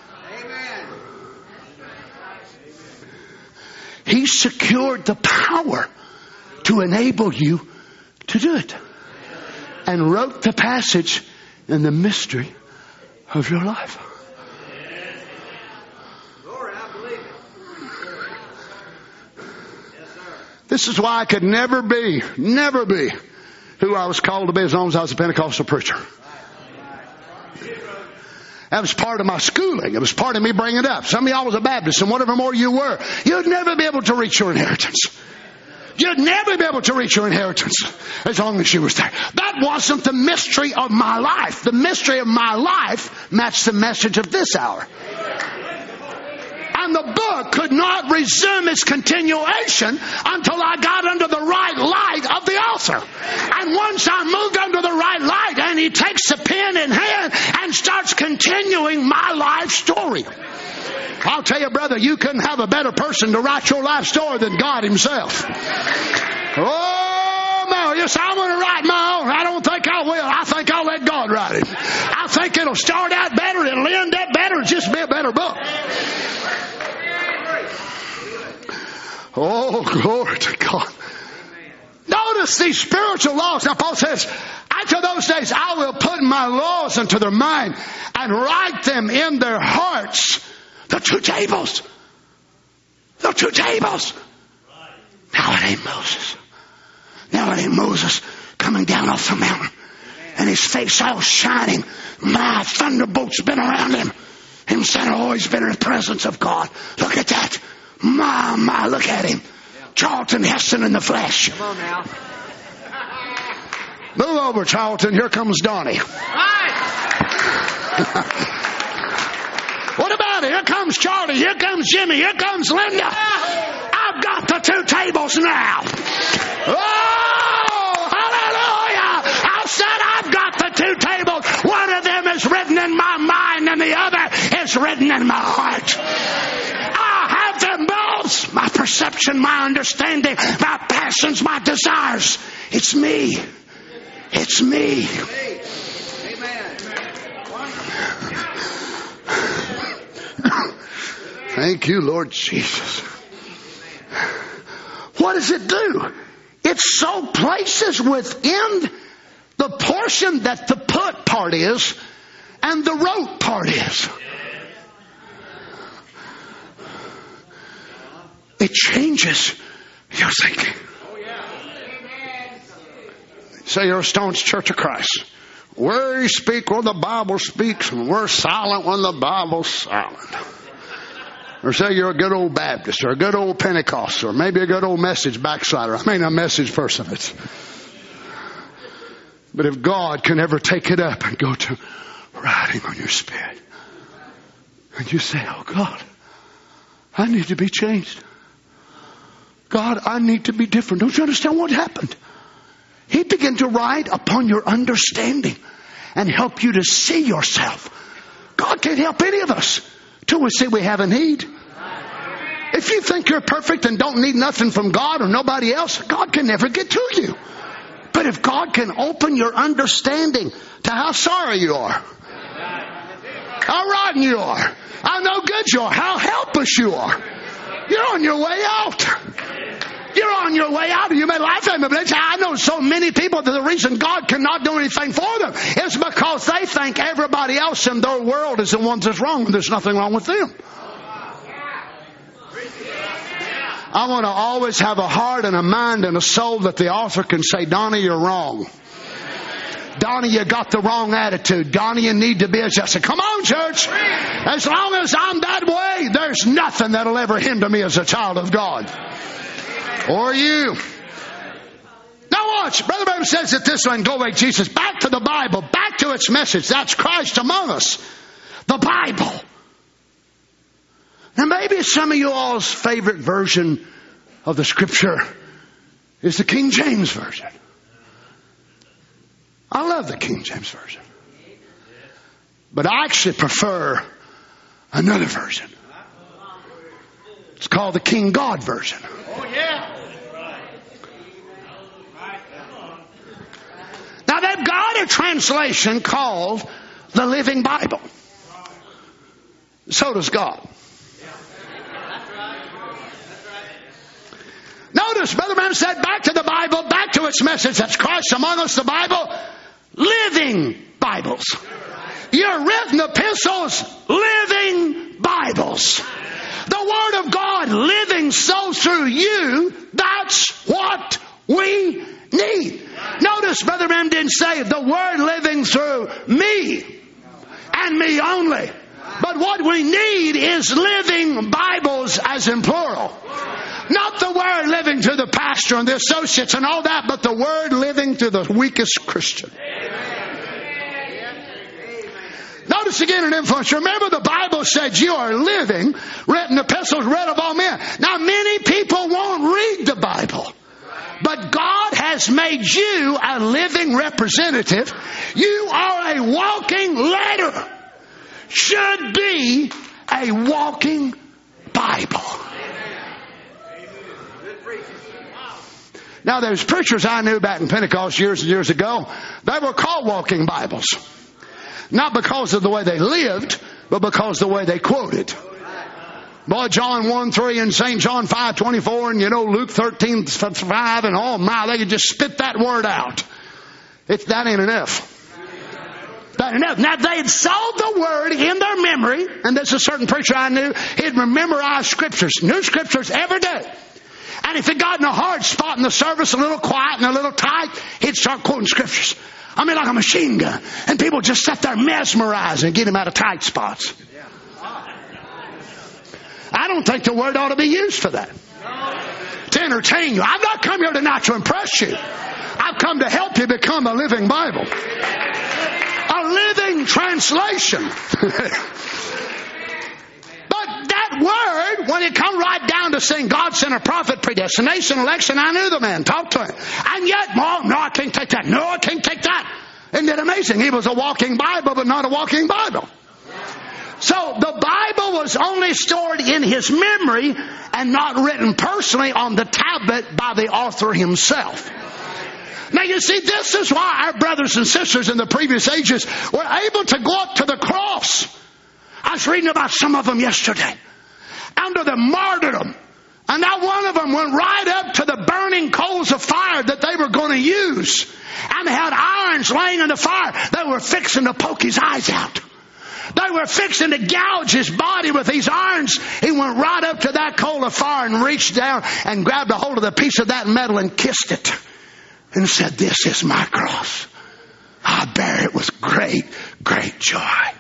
He secured the power to enable you to do it. And wrote the passage in the mystery of your life. This is why I could never be, never be who I was called to be as long as I was a Pentecostal preacher. That was part of my schooling. It was part of me bringing it up. Some of y'all was a Baptist, and whatever more you were, you'd never be able to reach your inheritance. You'd never be able to reach your inheritance as long as you was there. That wasn't the mystery of my life. The mystery of my life matched the message of this hour. And the book could not resume its continuation until I got under the right light of the author. And once I moved under the right light, and he takes the pen in hand and starts continuing my life story. I'll tell you, brother, you couldn't have a better person to write your life story than God himself. Oh, no, yes, I want to write my own. I don't think I will. I think I'll let God write it. I think it'll start out better, it'll end up better, it'll just be a better book. Oh, glory to God. Notice these spiritual laws. Now, Paul says, after those days, I will put my laws into their mind and write them in their hearts. The two tables. The two tables. Now it ain't Moses. Now it ain't Moses coming down off the mountain. And his face all shining. My thunderbolt's been around him. Himself always been in the presence of God. Look at that. My, my, look at him. Charlton Heston in the flesh. Come on now. Move over, Charlton. Here comes Donnie. Right. What about it? Here comes Charlie. Here comes Jimmy. Here comes Linda. I've got the two tables now. Oh, hallelujah. I said I've got the two tables. One of them is written in my mind and the other is written in my heart. I have them both. My perception, my understanding, my passions, my desires. It's me. It's me. Thank you, Lord Jesus. What does it do? It so places within the the portion that the put part is and the wrote part is. It changes your thinking. Say you're a Stones Church of Christ. We speak when the Bible speaks, and we're silent when the Bible's silent. Or say you're a good old Baptist, or a good old Pentecost, or maybe a good old message backslider. I mean, a message person. It's, but if God can ever take it up and go to writing on your spirit, and you say, oh God, I need to be changed. God, I need to be different. Don't you understand what happened? He began to write upon your understanding and help you to see yourself. God can't help any of us till we see we have a need. If you think you're perfect and don't need nothing from God or nobody else, God can never get to you. But if God can open your understanding to how sorry you are, how rotten you are, how no good you are, how helpless you are, you're on your way out. You're on your way out. You may laugh at me, but I know so many people that the reason God cannot do anything for them is because they think everybody else in their world is the ones that's wrong, and there's nothing wrong with them. I want to always have a heart and a mind and a soul that the author can say, Donnie, you're wrong. Donnie, you got the wrong attitude. Donnie, you need to be adjusted. Come on, church. As long as I'm that way, there's nothing that'll ever hinder me as a child of God. Or you. Now watch. Brother Branham says it this way, and go away, Jesus. Back to the Bible. Back to its message. That's Christ among us. The Bible. Now maybe some of you all's favorite version of the Scripture is the King James Version. I love the King James Version. But I actually prefer another version. It's called the King God Version. Oh, yeah. Now they've got a translation called the Living Bible. So does God. Notice, Brother Branham said, back to the Bible, back to its message. That's Christ among us, the Bible. Living Bibles. Your written epistles, living Bibles. The Word of God living so through you, that's what we need. Notice Brother Branham didn't say the Word living through me and me only. But what we need is living Bibles as in plural. Not the Word living to the pastor and the associates and all that, but the Word living to the weakest Christian. Notice again an influence. Remember the Bible said you are living, written epistles read of all men. Now many people won't read the Bible. But God has made you a living representative. You are a walking letter. Should be a walking Bible. Now there's preachers I knew back in Pentecost years and years ago. They were called walking Bibles. Not because of the way they lived, but because of the way they quoted. Boy, John one three and Saint John five twenty-four and, you know, Luke thirteen five and oh my, they could just spit that word out. It's, that ain't enough. That ain't enough. Now, they'd sold the word in their memory, and there's a certain preacher I knew, he'd memorize scriptures, new scriptures every day. And if it got in a hard spot in the service, a little quiet and a little tight, he'd start quoting scriptures. I mean, like a machine gun. And people just sat there mesmerized and get him out of tight spots. I don't think the word ought to be used for that. To entertain you. I've not come here tonight to impress you. I've come to help you become a living Bible. A living translation. But that word, when it come right down to saying God sent a prophet, predestination, election, I knew the man. Talk to him. And yet, oh, no, I can't take that. No, I can't take that. Isn't it amazing? He was a walking Bible, but not a walking Bible. So the Bible was only stored in his memory and not written personally on the tablet by the author himself. Now you see, this is why our brothers and sisters in the previous ages were able to go up to the cross. I was reading about some of them yesterday. Under the martyrdom And not one of them went right up to the burning coals of fire that they were going to use. And they had irons laying in the fire. They were fixing to poke his eyes out. They were fixing to gouge his body with these irons. He went right up to that coal of fire and reached down and grabbed a hold of the piece of that metal and kissed it. And said, "This is my cross. I bear it with great, great joy."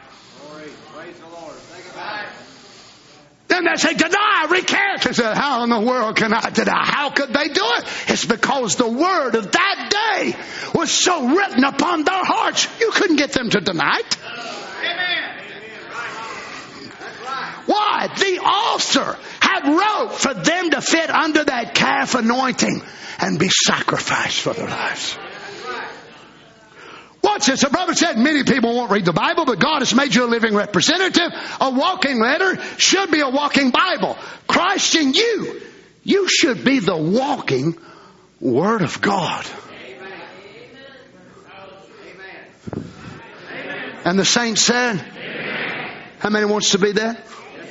Then they say, "Deny, recant." He said, "How in the world can I deny?" How could they do it? It's because the word of that day was so written upon their hearts. You couldn't get them to deny it. Why? The author had wrote for them to fit under that calf anointing and be sacrificed for their lives. Watch this. A brother said many people won't read the Bible, but God has made you a living representative. A walking letter should be a walking Bible. Christ in you. You should be the walking Word of God. And the saints said, how many wants to be that?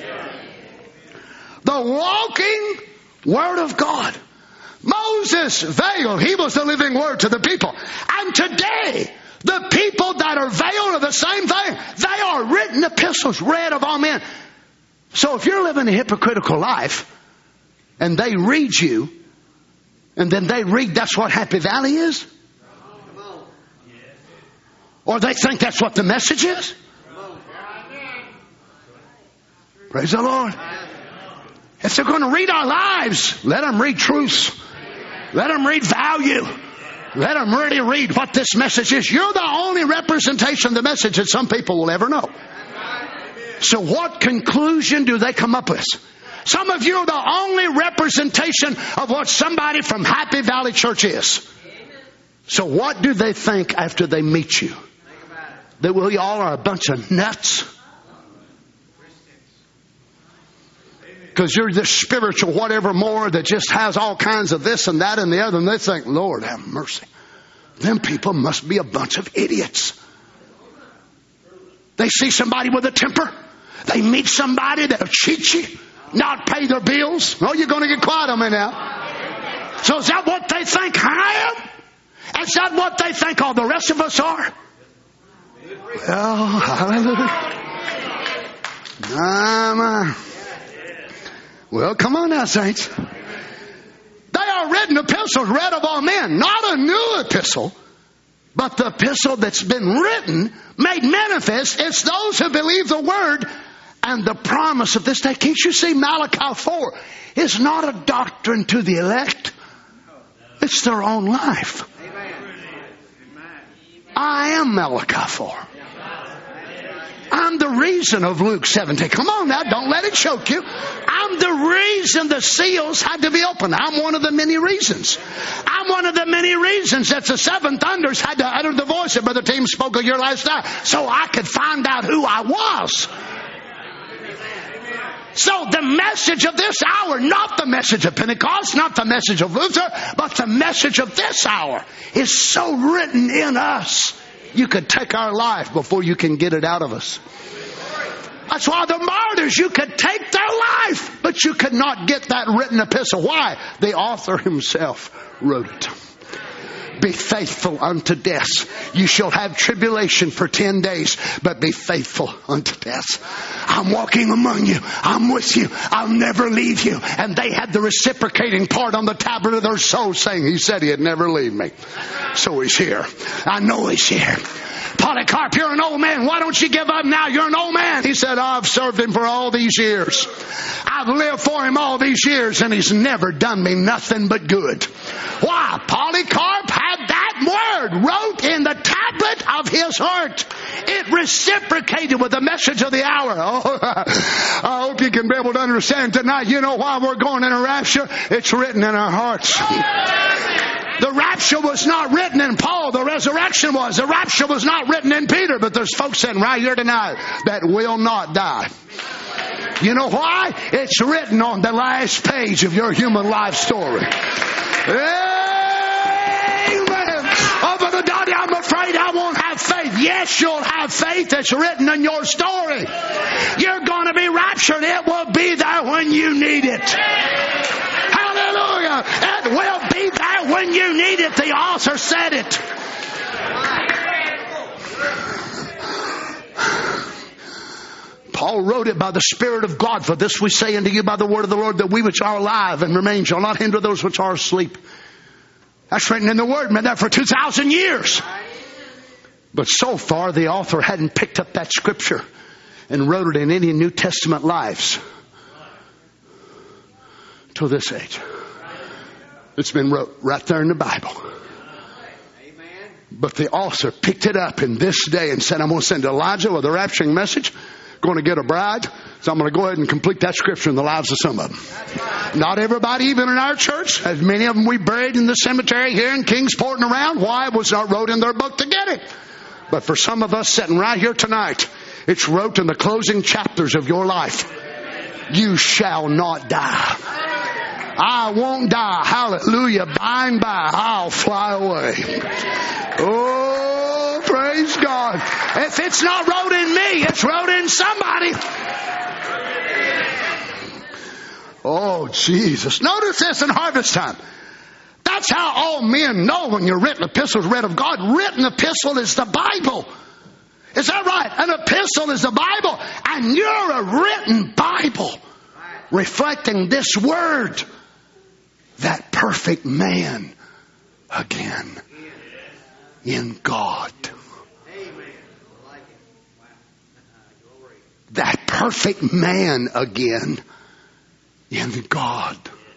The walking Word of God. Moses veiled. He was the living Word to the people. And today, the people that are veiled are the same thing. They are written epistles read of all men. So if you're living a hypocritical life and they read you and then they read that's what Happy Valley is, or they think that's what the message is, praise the Lord. If they're going to read our lives, let them read truth. Let them read value. Let them really read what this message is. You're the only representation of the message that some people will ever know. So what conclusion do they come up with? Some of you are the only representation of what somebody from Happy Valley Church is. So what do they think after they meet you? That we all are a bunch of nuts? Because you're this spiritual whatever more that just has all kinds of this and that and the other. And they think, Lord have mercy. Them people must be a bunch of idiots. They see somebody with a temper. They meet somebody that'll cheat you, not pay their bills. Oh, you're going to get quiet on me now. So is that what they think I am? Is that what they think all the rest of us are? Well, hallelujah. My, my. Well, come on now, saints. They are written epistles read of all men. Not a new epistle, but the epistle that's been written, made manifest. It's those who believe the word and the promise of this day. Can't you see Malachi four is not a doctrine to the elect. It's their own life. I am Malachi four. I'm the reason of Luke seventeen. Come on now, don't let it choke you. I'm the reason the seals had to be opened. I'm one of the many reasons. I'm one of the many reasons that the seven thunders had to utter the voice that Brother Tim spoke of your last night, so I could find out who I was. So the message of this hour, not the message of Pentecost, not the message of Luther, but the message of this hour is so written in us. You could take our life before you can get it out of us. That's why the martyrs, you could take their life, but you could not get that written epistle. Why? The author himself wrote it. Be faithful unto death. You shall have tribulation for ten days, but be faithful unto death. I'm walking among you. I'm with you. I'll never leave you. And they had the reciprocating part on the tablet of their soul saying, he said he'd never leave me. So he's here. I know he's here. Polycarp, you're an old man. Why don't you give up now? You're an old man. He said, I've served him for all these years. I've lived for him all these years, and he's never done me nothing but good. Why? Polycarp had that word wrote in the tablet of his heart. It reciprocated with the message of the hour. Oh, I hope you can be able to understand tonight. You know why we're going in a rapture? It's written in our hearts. The rapture was not written in Paul. The resurrection was. The rapture was not written in Peter. But there's folks sitting right here tonight that will not die. You know why? It's written on the last page of your human life story. Amen. Oh, Brother Dottie, I'm afraid I won't have faith. Yes, you'll have faith. It's written in your story. You're going to be raptured. It will be there when you need it. will be there when you need it. The author said it. Paul wrote it by the Spirit of God. For this we say unto you by the word of the Lord, that we which are alive and remain shall not hinder those which are asleep. That's written in the Word. Been there for two thousand years. But so far the author hadn't picked up that scripture and wrote it in any New Testament lives till this age. It's been wrote right there in the Bible. But the author picked it up in this day and said, I'm going to send Elijah with a rapturing message. Going to get a bride. So I'm going to go ahead and complete that scripture in the lives of some of them. Not everybody, even in our church. As many of them we buried in the cemetery here in Kingsport and around. Why? It was not wrote in their book to get it. But for some of us sitting right here tonight, it's wrote in the closing chapters of your life. You shall not die. I won't die. Hallelujah. By and by, I'll fly away. Oh, praise God. If it's not wrote in me, it's wrote in somebody. Oh, Jesus. Notice this in harvest time. That's how all men know when your written epistle is read of God. Written epistle is the Bible. Is that right? An epistle is the Bible. And you're a written Bible reflecting this word. That perfect man again in God. That perfect man again in God.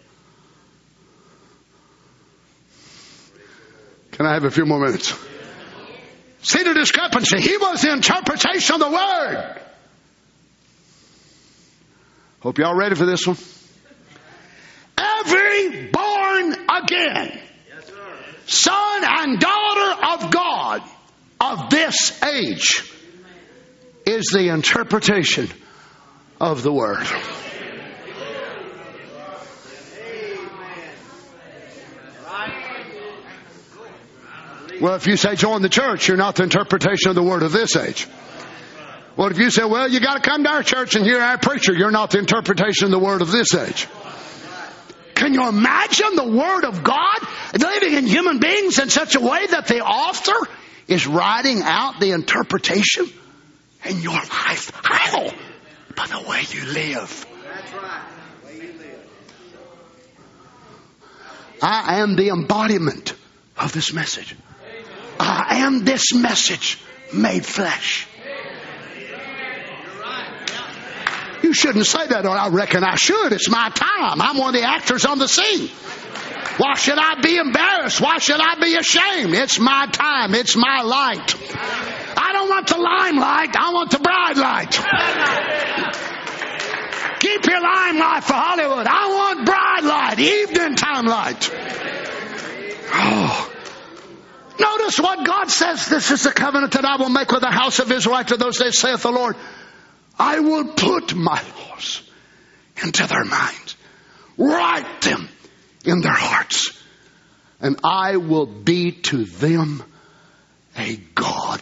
Can I have a few more minutes? See the discrepancy. He was the interpretation of the word. Hope y'all ready for this one. Every born again son and daughter of God of this age is the interpretation of the word. Well, if you say join the church, you're not the interpretation of the word of this age. Well, if you say, well, you got to come to our church and hear our preacher, you're not the interpretation of the word of this age. Can you imagine the Word of God living in human beings in such a way that the author is writing out the interpretation in your life? How? By the way you live. That's right. The way you live. I am the embodiment of this message. I am this message made flesh. You shouldn't say that. Or I reckon I should. It's my time. I'm one of the actors on the scene. Why should I be embarrassed? Why should I be ashamed? It's my time. It's my light. I don't want the limelight. I want the bride light. Keep your limelight for Hollywood. I want bride light. Evening time light. Oh. Notice what God says. This is the covenant that I will make with the house of Israel after those days, saith the Lord. I will put my laws into their minds, write them in their hearts, and I will be to them a God.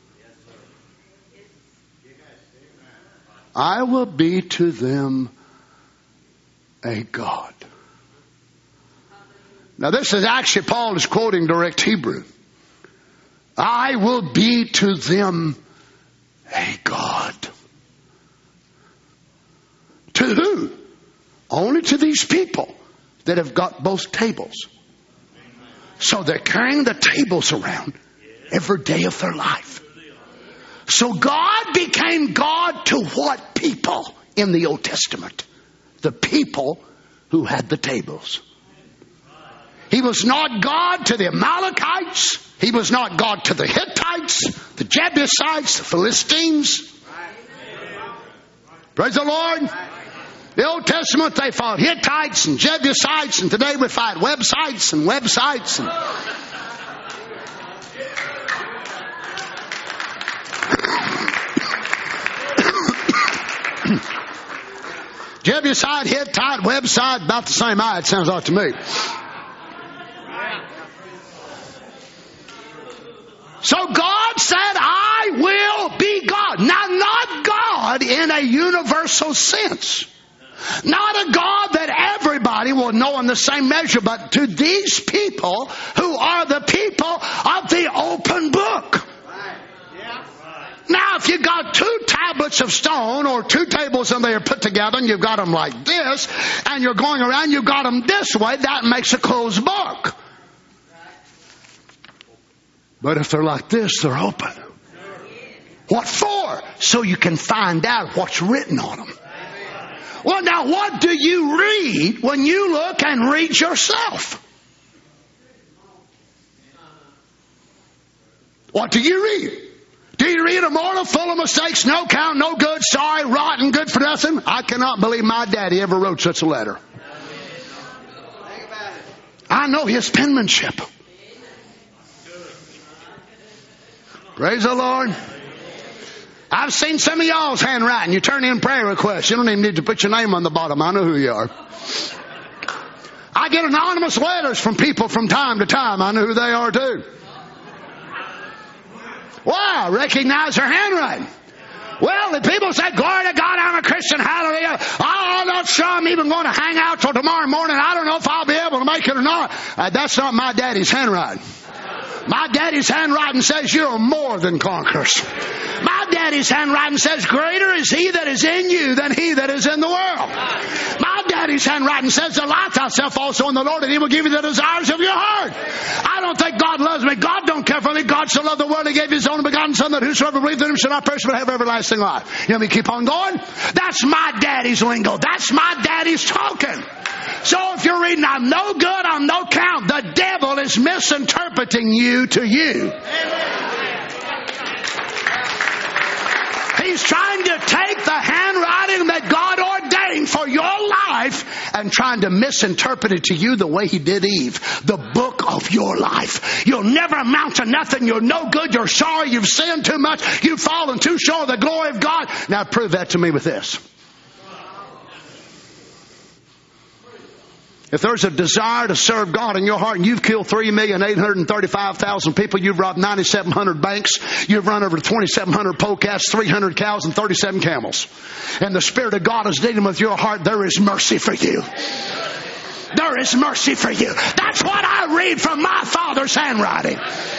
I will be to them a God. Now this is actually, Paul is quoting direct Hebrew. I will be to them a God. To who? Only to these people that have got both tables. So they're carrying the tables around every day of their life. So God became God to what people in the Old Testament? The people who had the tables. He was not God to the Amalekites. He was not God to the Hittites, the Jebusites, the Philistines. Praise the Lord. The Old Testament, they fought Hittites and Jebusites, and today we fight websites and websites. And Jebusite, Hittite, website, about the same eye, it sounds like to me. So God said, I will be God. Now, not God in a universal sense. Not a God that everybody will know in the same measure, but to these people who are the people of the open book. Now, if you got two tablets of stone or two tables and they are put together and you've got them like this, and you're going around, you've got them this way, that makes a closed book. But if they're like this, they're open. What for? So you can find out what's written on them. Well, now, what do you read when you look and read yourself? What do you read? Do you read immortal, full of mistakes, no count, no good, sorry, rotten, good for nothing? I cannot believe my daddy ever wrote such a letter. I know his penmanship. Praise the Lord. I've seen some of y'all's handwriting. You turn in prayer requests. You don't even need to put your name on the bottom. I know who you are. I get anonymous letters from people from time to time. I know who they are too. Wow, recognize her handwriting. Well, the people say, glory to God, I'm a Christian, hallelujah. Oh, I'm not sure I'm even going to hang out till tomorrow morning. I don't know if I'll be able to make it or not. Uh, that's not my daddy's handwriting. My daddy's handwriting says you're more than conquerors. My daddy's handwriting says greater is he that is in you than he that is in the world. My daddy's handwriting says delight thyself also in the Lord and he will give you the desires of your heart. I don't think God loves me. God don't care for me. God so loved the world he gave his only begotten son that whosoever believes in him shall not perish but have everlasting life. You want me to keep on going? That's my daddy's lingo. That's my daddy's talking. So if you're reading, I'm no good, I'm no count, the devil is misinterpreting you to you. He's trying to take the handwriting that God ordained for your life and trying to misinterpret it to you the way he did Eve. The book of your life. You'll never amount to nothing. You're no good. You're sorry. You've sinned too much. You've fallen too short of the glory of God. Now prove that to me with this. If there's a desire to serve God in your heart and you've killed three million eight hundred thirty-five thousand people, you've robbed nine thousand seven hundred banks, you've run over twenty-seven hundred polecats, three hundred cows, and thirty-seven camels, and the Spirit of God is dealing with your heart, there is mercy for you. There is mercy for you. That's what I read from my Father's handwriting.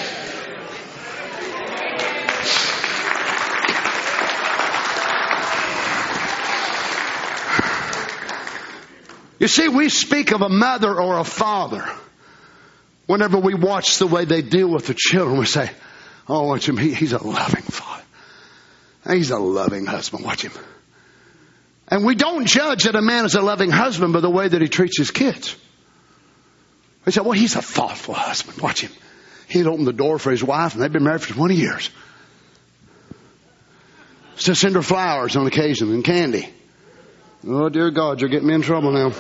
You see, we speak of a mother or a father. Whenever we watch the way they deal with the children, we say, oh, watch him. He, he's a loving father. He's a loving husband. Watch him. And we don't judge that a man is a loving husband by the way that he treats his kids. We say, well, he's a thoughtful husband. Watch him. He'd open the door for his wife, and they've been married for twenty years. So send her flowers on occasion and candy. Oh, dear God, you're getting me in trouble now.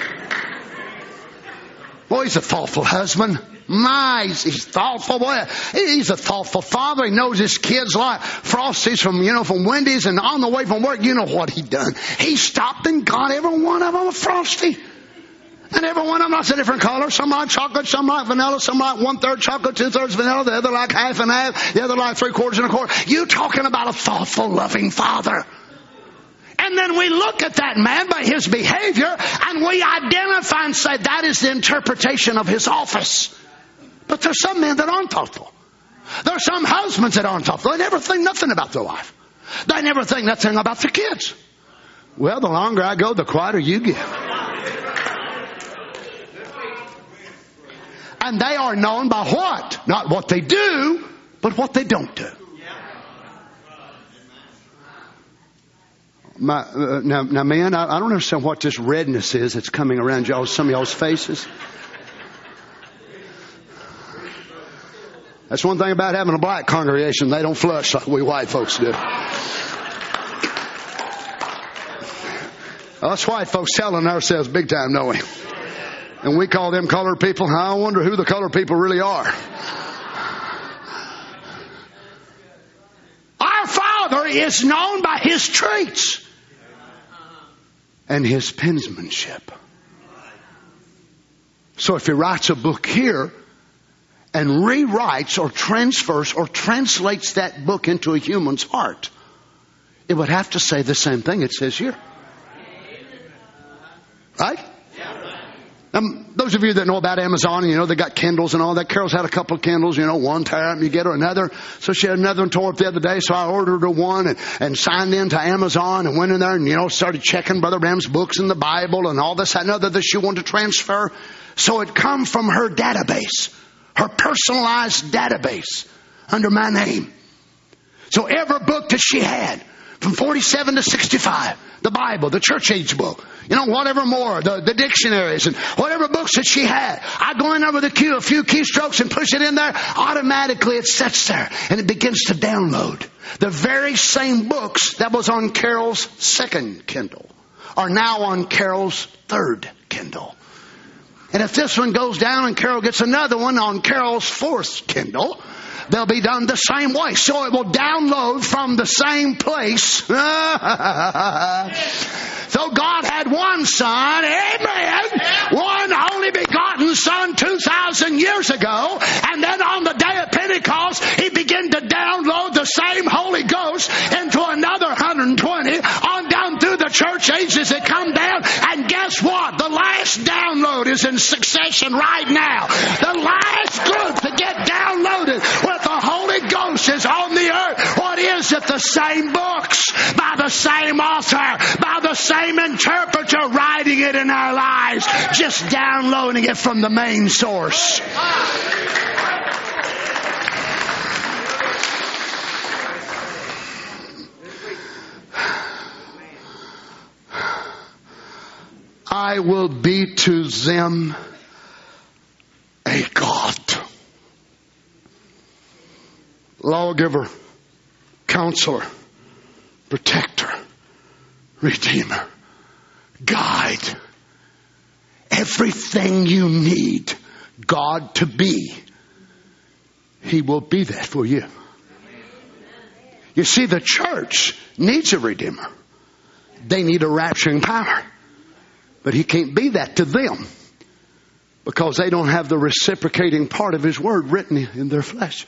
Boy, he's a thoughtful husband. My, he's, he's thoughtful. Boy, he's a thoughtful father. He knows his kids like Frosties from, you know, from Wendy's, and on the way from work, you know what he done. He stopped and got every one of them a Frosty. And every one of them likes a different color. Some like chocolate, some like vanilla, some like one-third chocolate, two-thirds vanilla, the other like half and half, the other like three-quarters and a quarter. You talking about a thoughtful, loving father. And then we look at that man by his behavior and we identify and say that is the interpretation of his office. But there's some men that aren't thoughtful. There's some husbands that aren't thoughtful. They never think nothing about their wife. They never think nothing about their kids. Well, the longer I go, the quieter you get. And they are known by what? Not what they do, but what they don't do. My, uh, now, now, man, I, I don't understand what this redness is that's coming around y'all, some of y'all's faces. That's one thing about having a black congregation. They don't flush like we white folks do. Us white folks telling ourselves big time, don't we? And we call them colored people. I wonder who the colored people really are. Our Father is known by His traits and His penmanship. So if He writes a book here and rewrites or transfers or translates that book into a human's heart, it would have to say the same thing it says here. Right? Um, those of you that know about Amazon, you know, they got Kindles and all that. Carol's had a couple of Kindles, you know, one tear up and you get her another. So she had another one tore up the other day. So I ordered her one and, and signed into Amazon and went in there and, you know, started checking Brother Branham's books and the Bible and all this and other that she wanted to transfer. So it come from her database, her personalized database under my name. So every book that she had, from forty-seven to sixty-five, the Bible, the church age book, you know, whatever more, the, the dictionaries and whatever books that she had, I go in there with a key, a few keystrokes and push it in there. Automatically it sits there and it begins to download. The very same books that was on Carol's second Kindle are now on Carol's third Kindle. And if this one goes down and Carol gets another one on Carol's fourth Kindle, they'll be done the same way. So it will download from the same place. So God had one son, amen, one only begotten son two thousand years ago. And then on the day of Pentecost, He began to download the same Holy Ghost into another one hundred twenty on down through the church ages that come down. And guess what? The last download is in succession right now. The last group to get downloaded with the Holy Ghost is on the earth. What is it? The same books, by the same author, by the same interpreter, writing it in our lives, just downloading it from the main source. I will be to them a God, lawgiver, counselor, protector, redeemer, guide. Everything you need God to be, He will be that for you. You see, the church needs a redeemer. They need a rapturing power. But He can't be that to them because they don't have the reciprocating part of His word written in their flesh.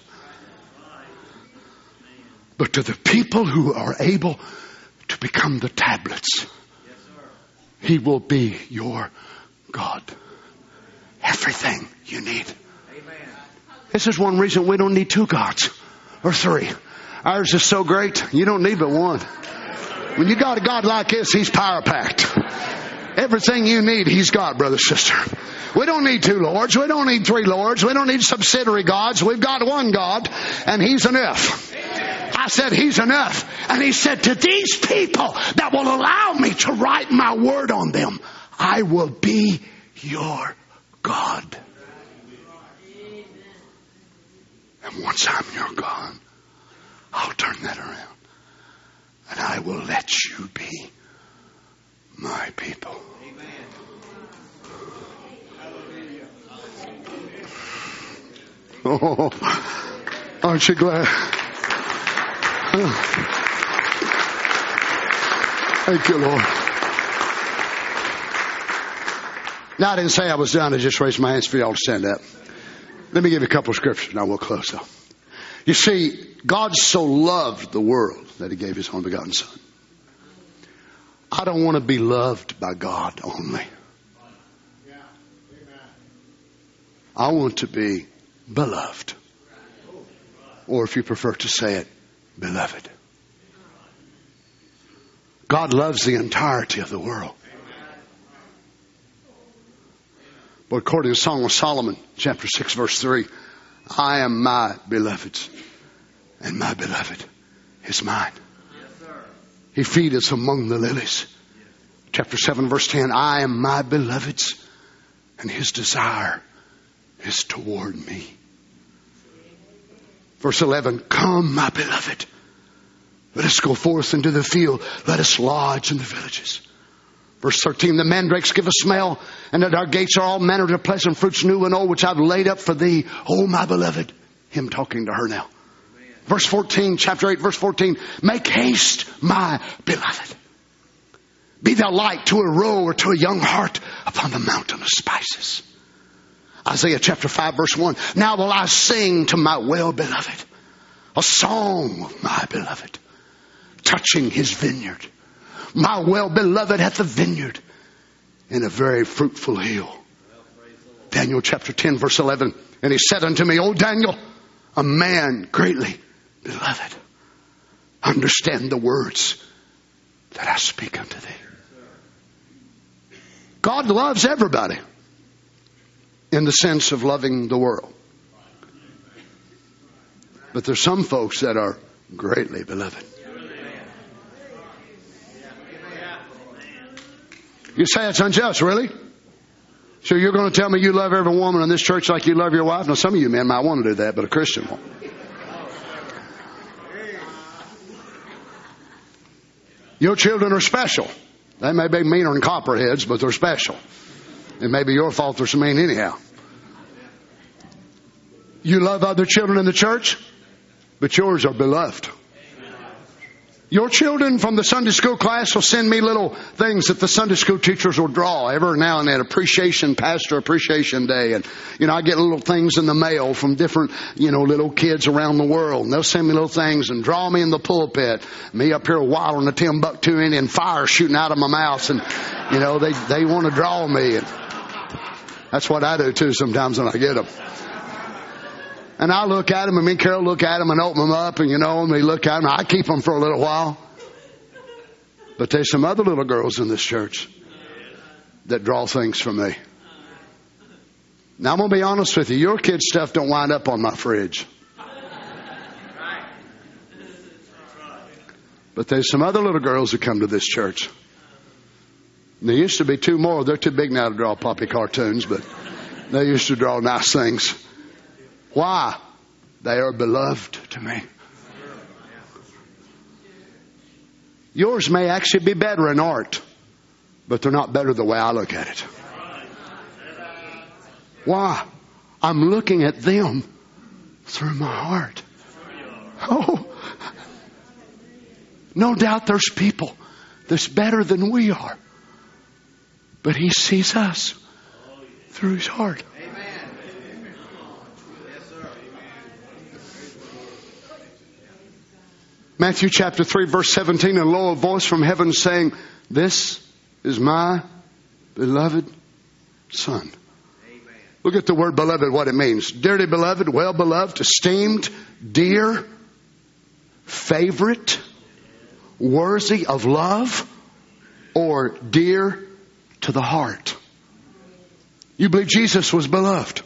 But to the people who are able to become the tablets, He will be your God. Everything you need. This is one reason we don't need two gods or three. Ours is so great, you don't need but one. When you got a God like this, He's power packed. Everything you need, He's got, brother, sister. We don't need two lords. We don't need three lords. We don't need subsidiary gods. We've got one God, and He's enough. I said, He's enough. And He said, to these people that will allow me to write my word on them, I will be your God. And once I'm your God, I'll turn that around. And I will let you be my people. Oh, aren't you glad? Oh. Thank you, Lord. Now, I didn't say I was done. I just raised my hands for y'all to stand up. Let me give you a couple of scriptures, and I will close up. You see, God so loved the world that He gave His only begotten Son. I don't want to be loved by God only. I want to be beloved. Or if you prefer to say it, beloved. God loves the entirety of the world. But according to Song of Solomon, chapter six, verse three, I am my beloved's, and my beloved is mine. He feedeth among the lilies. Chapter seven, verse ten, I am my beloved's, and His desire is toward me. Verse eleven, come, my beloved. Let us go forth into the field. Let us lodge in the villages. Verse thirteen, the mandrakes give a smell, and at our gates are all manner of pleasant fruits, new and old, which I've laid up for thee, O my beloved. Him talking to her now. Verse fourteen, chapter eight, verse fourteen, make haste, my beloved. Be thou light to a roe or to a young hart upon the mountain of spices. Isaiah chapter five, verse one, now will I sing to my well-beloved a song of my beloved, touching his vineyard. My well-beloved hath a vineyard in a very fruitful hill. Daniel chapter ten verse eleven. And he said unto me, O Daniel, a man greatly beloved, understand the words that I speak unto thee. God loves everybody in the sense of loving the world. But there's some folks that are greatly beloved. You say it's unjust, really? So you're going to tell me you love every woman in this church like you love your wife? Now, some of you men might want to do that, but a Christian won't. Your children are special. They may be meaner than copperheads, but they're special. It may be your fault they're so mean anyhow. You love other children in the church, but yours are beloved. Your children from the Sunday school class will send me little things that the Sunday school teachers will draw every now and then. Appreciation, Pastor Appreciation Day. And, you know, I get little things in the mail from different, you know, little kids around the world. And they'll send me little things and draw me in the pulpit. Me up here wilding a Timbuktu Indian, fire shooting out of my mouth. And, you know, they, they want to draw me. And that's what I do too sometimes when I get them. And I look at them, and me and Carol look at them and open them up, and you know, and we look at them. I keep them for a little while. But there's some other little girls in this church that draw things for me. Now I'm going to be honest with you. Your kids' stuff don't wind up on my fridge. But there's some other little girls that come to this church. And there used to be two more. They're too big now to draw poppy cartoons, but they used to draw nice things. Why? They are beloved to me. Yours may actually be better in art, but they're not better the way I look at it. Why? I'm looking at them through my heart. Oh, no doubt there's people that's better than we are, but He sees us through His heart. Matthew chapter three verse seventeen, and lo, a voice from heaven saying, this is my beloved Son. Amen. Look at the word beloved, what it means. Dearly beloved, well beloved, esteemed, dear, favorite, worthy of love, or dear to the heart. You believe Jesus was beloved?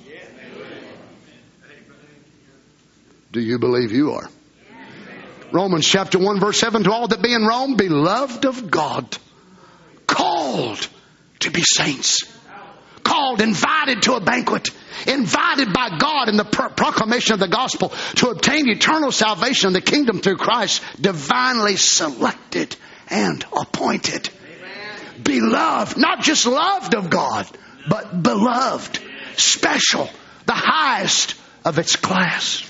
Do you believe you are? Romans chapter one verse seven, to all that be in Rome, beloved of God, called to be saints, called, invited to a banquet, invited by God in the pro- proclamation of the gospel to obtain eternal salvation in the kingdom through Christ, divinely selected and appointed. Amen. Beloved, not just loved of God, but beloved, special, the highest of its class.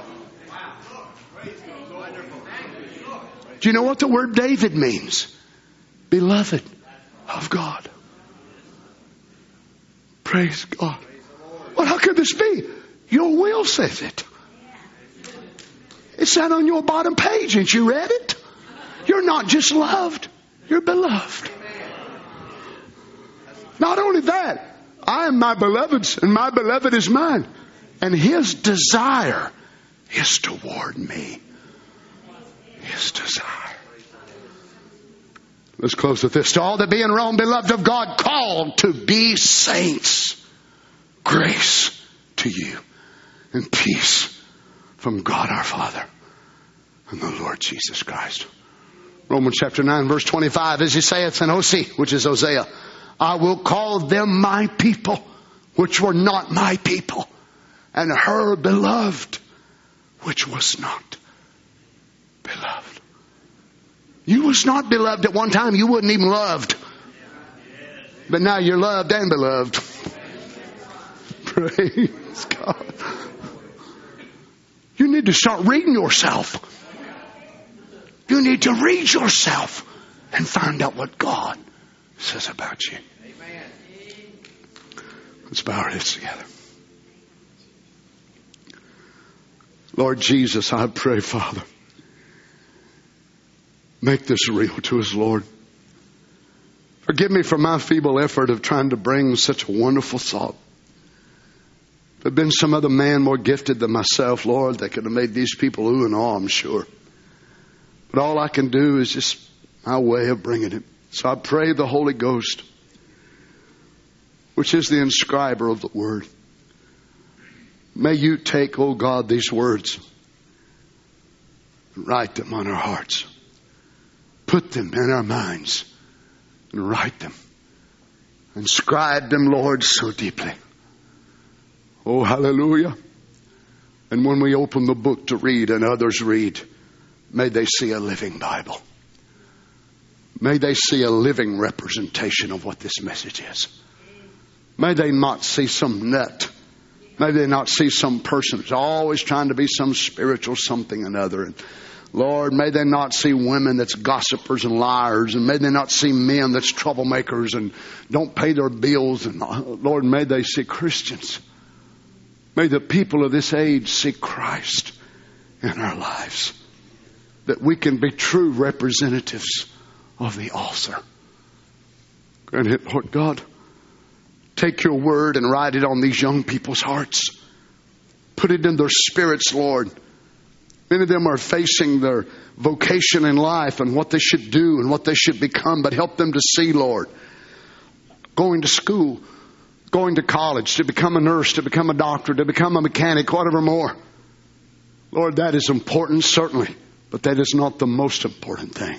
Do you know what the word David means? Beloved of God. Praise God. Well, how could this be? Your will says it. It's that on your bottom page. Ain't you read it? You're not just loved. You're beloved. Not only that, I am my beloved's and my beloved is mine. And His desire is toward me. His desire. Let's close with this. To all that be in Rome, beloved of God, called to be saints, grace to you and peace from God our Father and the Lord Jesus Christ. Romans chapter nine verse twenty-five, as He saith in Hosea, which is Hosea, I will call them my people, which were not my people, and her beloved, which was not beloved. You was not beloved at one time. You wasn't even loved. But now you're loved and beloved. Praise God. You need to start reading yourself. You need to read yourself and find out what God says about you. Let's bow our heads together. Lord Jesus, I pray, Father, make this real to us, Lord. Forgive me for my feeble effort of trying to bring such a wonderful thought. If there had been some other man more gifted than myself, Lord, that could have made these people ooh and ah, I'm sure. But all I can do is just my way of bringing it. So I pray the Holy Ghost, which is the inscriber of the Word, may you take, oh God, these words and write them on our hearts. Put them in our minds and write them. Inscribe them, Lord, so deeply. Oh, hallelujah. And when we open the book to read and others read, may they see a living Bible. May they see a living representation of what this message is. May they not see some nut. May they not see some person who's always trying to be some spiritual something or another. And Lord, may they not see women that's gossipers and liars. And may they not see men that's troublemakers and don't pay their bills. And Lord, may they see Christians. May the people of this age see Christ in our lives. That we can be true representatives of the author. Grant it, Lord God. Take your word and write it on these young people's hearts. Put it in their spirits, Lord. Many of them are facing their vocation in life and what they should do and what they should become. But help them to see, Lord, going to school, going to college, to become a nurse, to become a doctor, to become a mechanic, whatever more. Lord, that is important, certainly. But that is not the most important thing.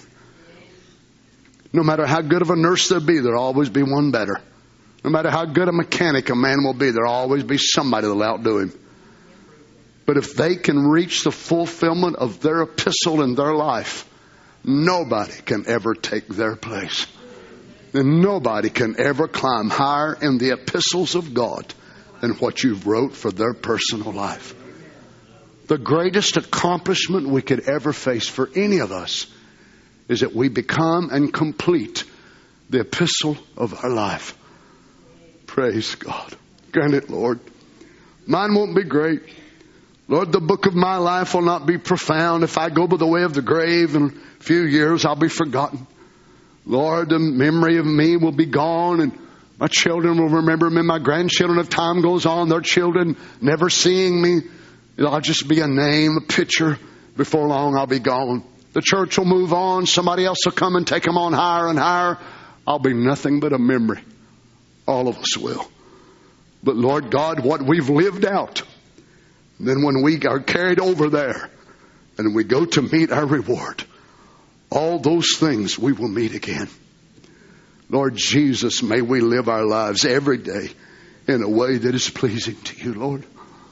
No matter how good of a nurse there be, there'll always be one better. No matter how good a mechanic a man will be, there'll always be somebody that'll outdo him. But if they can reach the fulfillment of their epistle in their life, nobody can ever take their place. And nobody can ever climb higher in the epistles of God than what you've wrote for their personal life. The greatest accomplishment we could ever face for any of us is that we become and complete the epistle of our life. Praise God. Grant it, Lord. Mine won't be great. Lord, the book of my life will not be profound. If I go by the way of the grave in a few years, I'll be forgotten. Lord, the memory of me will be gone, and my children will remember me. My grandchildren, if time goes on, their children never seeing me. I'll just be a name, a picture. Before long, I'll be gone. The church will move on. Somebody else will come and take them on higher and higher. I'll be nothing but a memory. All of us will. But Lord God, what we've lived out, then when we are carried over there and we go to meet our reward, all those things we will meet again. Lord Jesus, may we live our lives every day in a way that is pleasing to you, Lord.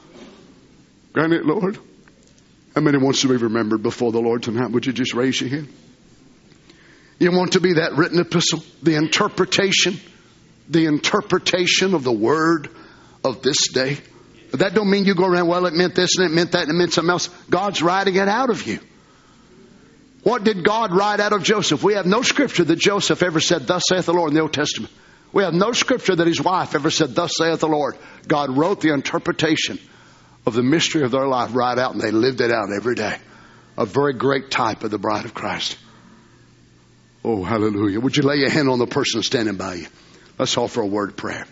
Grant it, Lord. How many wants to be remembered before the Lord tonight? Would you just raise your hand? You want to be that written epistle, the interpretation, the interpretation of the word of this day. But that don't mean you go around, well, it meant this and it meant that and it meant something else. God's writing it out of you. What did God write out of Joseph? We have no scripture that Joseph ever said, thus saith the Lord in the Old Testament. We have no scripture that his wife ever said, thus saith the Lord. God wrote the interpretation of the mystery of their life right out, and they lived it out every day. A very great type of the bride of Christ. Oh, hallelujah. Would you lay your hand on the person standing by you? Let's offer a word of prayer.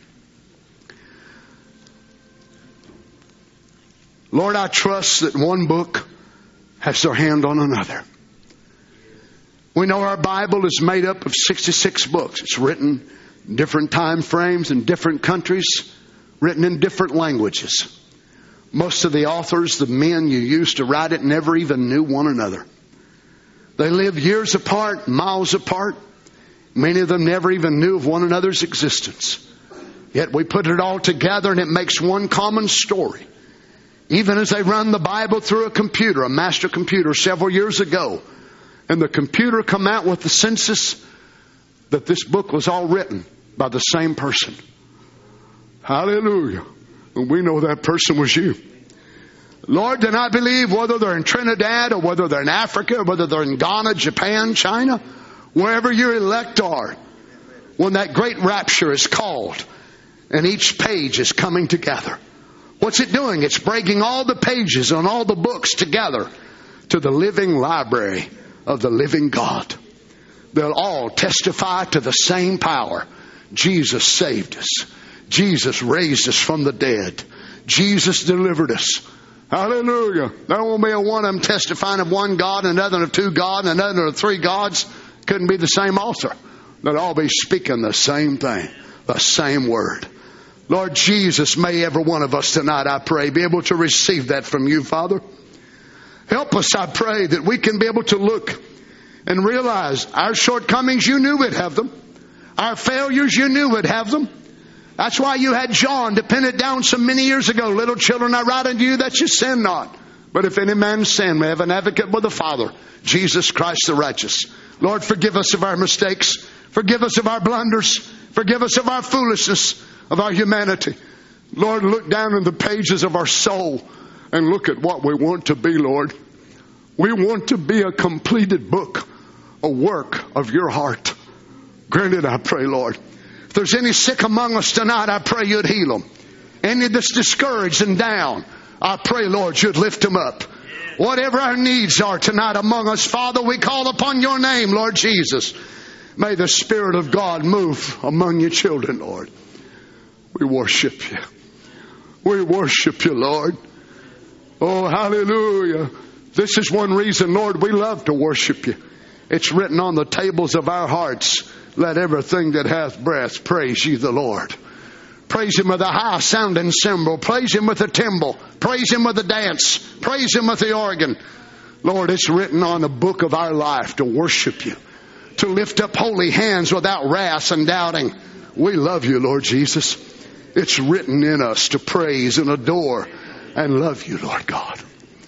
Lord, I trust that one book has their hand on another. We know our Bible is made up of sixty-six books. It's written in different time frames in different countries, written in different languages. Most of the authors, the men you used to write it, never even knew one another. They lived years apart, miles apart. Many of them never even knew of one another's existence. Yet we put it all together and it makes one common story. Even as they run the Bible through a computer, a master computer several years ago, and the computer come out with the census that this book was all written by the same person. Hallelujah. And we know that person was you. Lord, then I believe whether they're in Trinidad or whether they're in Africa or whether they're in Ghana, Japan, China, wherever your elect are, when that great rapture is called and each page is coming together. What's it doing? It's breaking all the pages on all the books together to the living library of the living God. they'll all testify to the same power. Jesus saved us. Jesus raised us from the dead. Jesus delivered us. Hallelujah. There won't be a one of them testifying of one God, another of two gods, and another of three gods. Couldn't be the same altar. They'll all be speaking the same thing, the same word. Lord Jesus, may every one of us tonight, I pray, be able to receive that from you, Father. Help us, I pray, that we can be able to look and realize our shortcomings, you knew we'd have them. Our failures, you knew we'd have them. That's why you had John to pin it down so many years ago. Little children, I write unto you that you sin not. But if any man sin, we have an advocate with the Father, Jesus Christ the righteous. Lord, forgive us of our mistakes. Forgive us of our blunders. Forgive us of our foolishness, of our humanity. Lord, look down in the pages of our soul and look at what we want to be, Lord. We want to be a completed book, a work of your heart. Grant it, I pray, Lord. If there's any sick among us tonight, I pray you'd heal them. Any that's discouraged and down, I pray, Lord, you'd lift them up. Whatever our needs are tonight among us, Father, we call upon your name, Lord Jesus. May the Spirit of God move among your children, Lord. We worship you. We worship you, Lord. Oh, hallelujah. This is one reason, Lord, we love to worship you. It's written on the tables of our hearts. Let everything that hath breath praise ye the Lord. Praise him with a high sounding cymbal. Praise him with a timbrel. Praise him with a dance. Praise him with the organ. Lord, it's written on the book of our life to worship you, to lift up holy hands without wrath and doubting. We love you, Lord Jesus. It's written in us to praise and adore and love you, Lord God.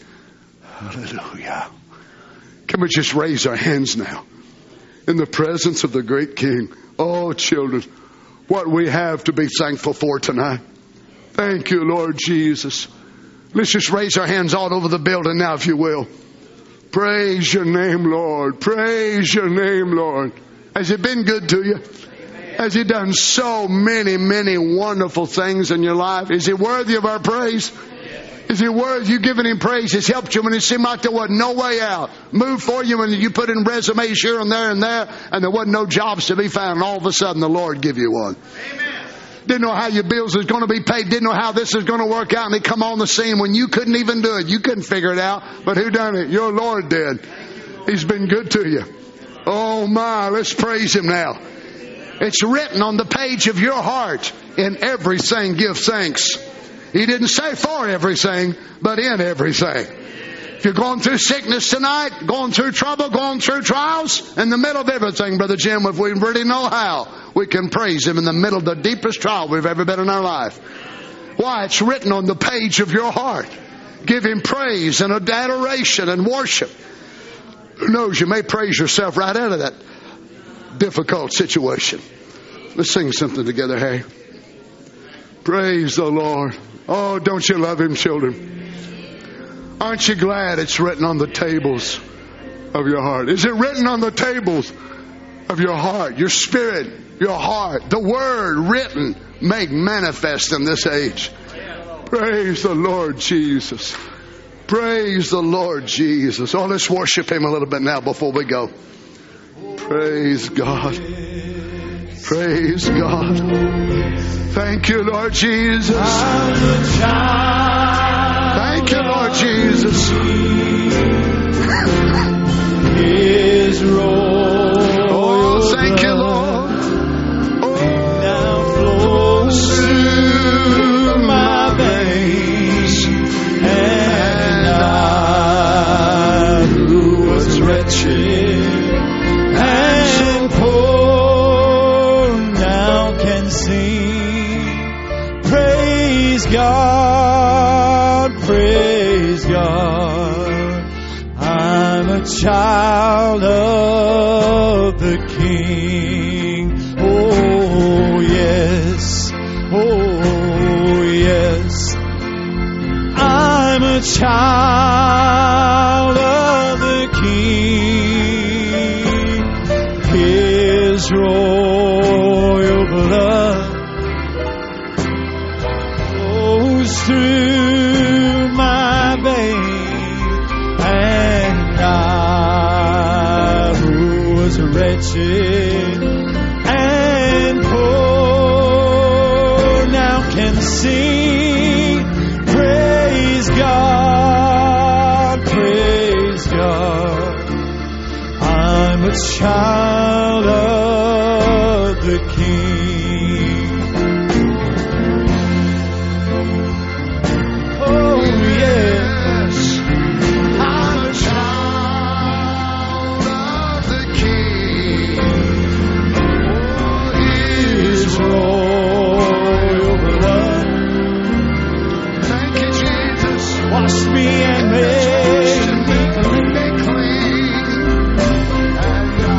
Hallelujah. Can we just raise our hands now in the presence of the great King? Oh, children, what we have to be thankful for tonight. Thank you, Lord Jesus. Let's just raise our hands all over the building now, if you will. Praise your name, Lord. Praise your name, Lord. Has he been good to you? Has he done so many, many wonderful things in your life? Is he worthy of our praise? Is he worthy? You giving him praise has helped you when it seemed like there wasn't no way out. Moved for you when you put in resumes here and there and there, and there wasn't no jobs to be found. And all of a sudden, the Lord give you one. Amen. Didn't know how your bills was going to be paid. Didn't know how this was going to work out. And they come on the scene when you couldn't even do it. You couldn't figure it out. But who done it? Your Lord did. He's been good to you. Oh my, let's praise him now. It's written on the page of your heart. In everything, give thanks. He didn't say for everything, but in everything. If you're going through sickness tonight, going through trouble, going through trials, in the middle of everything, Brother Jim, if we really know how, we can praise him in the middle of the deepest trial we've ever been in our life. Why? It's written on the page of your heart. Give him praise and adoration and worship. Who knows, you may praise yourself right out of that difficult situation. Let's sing something together, hey? Praise the Lord. Oh, don't you love him, children? Aren't you glad it's written on the tables of your heart? Is it written on the tables of your heart, your spirit, your heart? The word written, made manifest in this age. Praise the Lord Jesus. Praise the Lord Jesus. Oh, let's worship him a little bit now before we go. Praise God. Praise God. Thank you, Lord Jesus. Thank you, Lord Jesus. His road. Oh, thank you, Lord. Oh, now flows through my veins, and I, who was wretched and poor, now can sing. Praise God, praise God. I'm a child of the King. Oh yes, oh yes. I'm a child of the King. His royal blood through my veins, and I, who was wretched can sing. Praise God, praise God. I'm a child of the King. Oh yes, I'm a child of the King. Oh, His royal blood thank you, Jesus. washed me and made me clean. Me clean. And I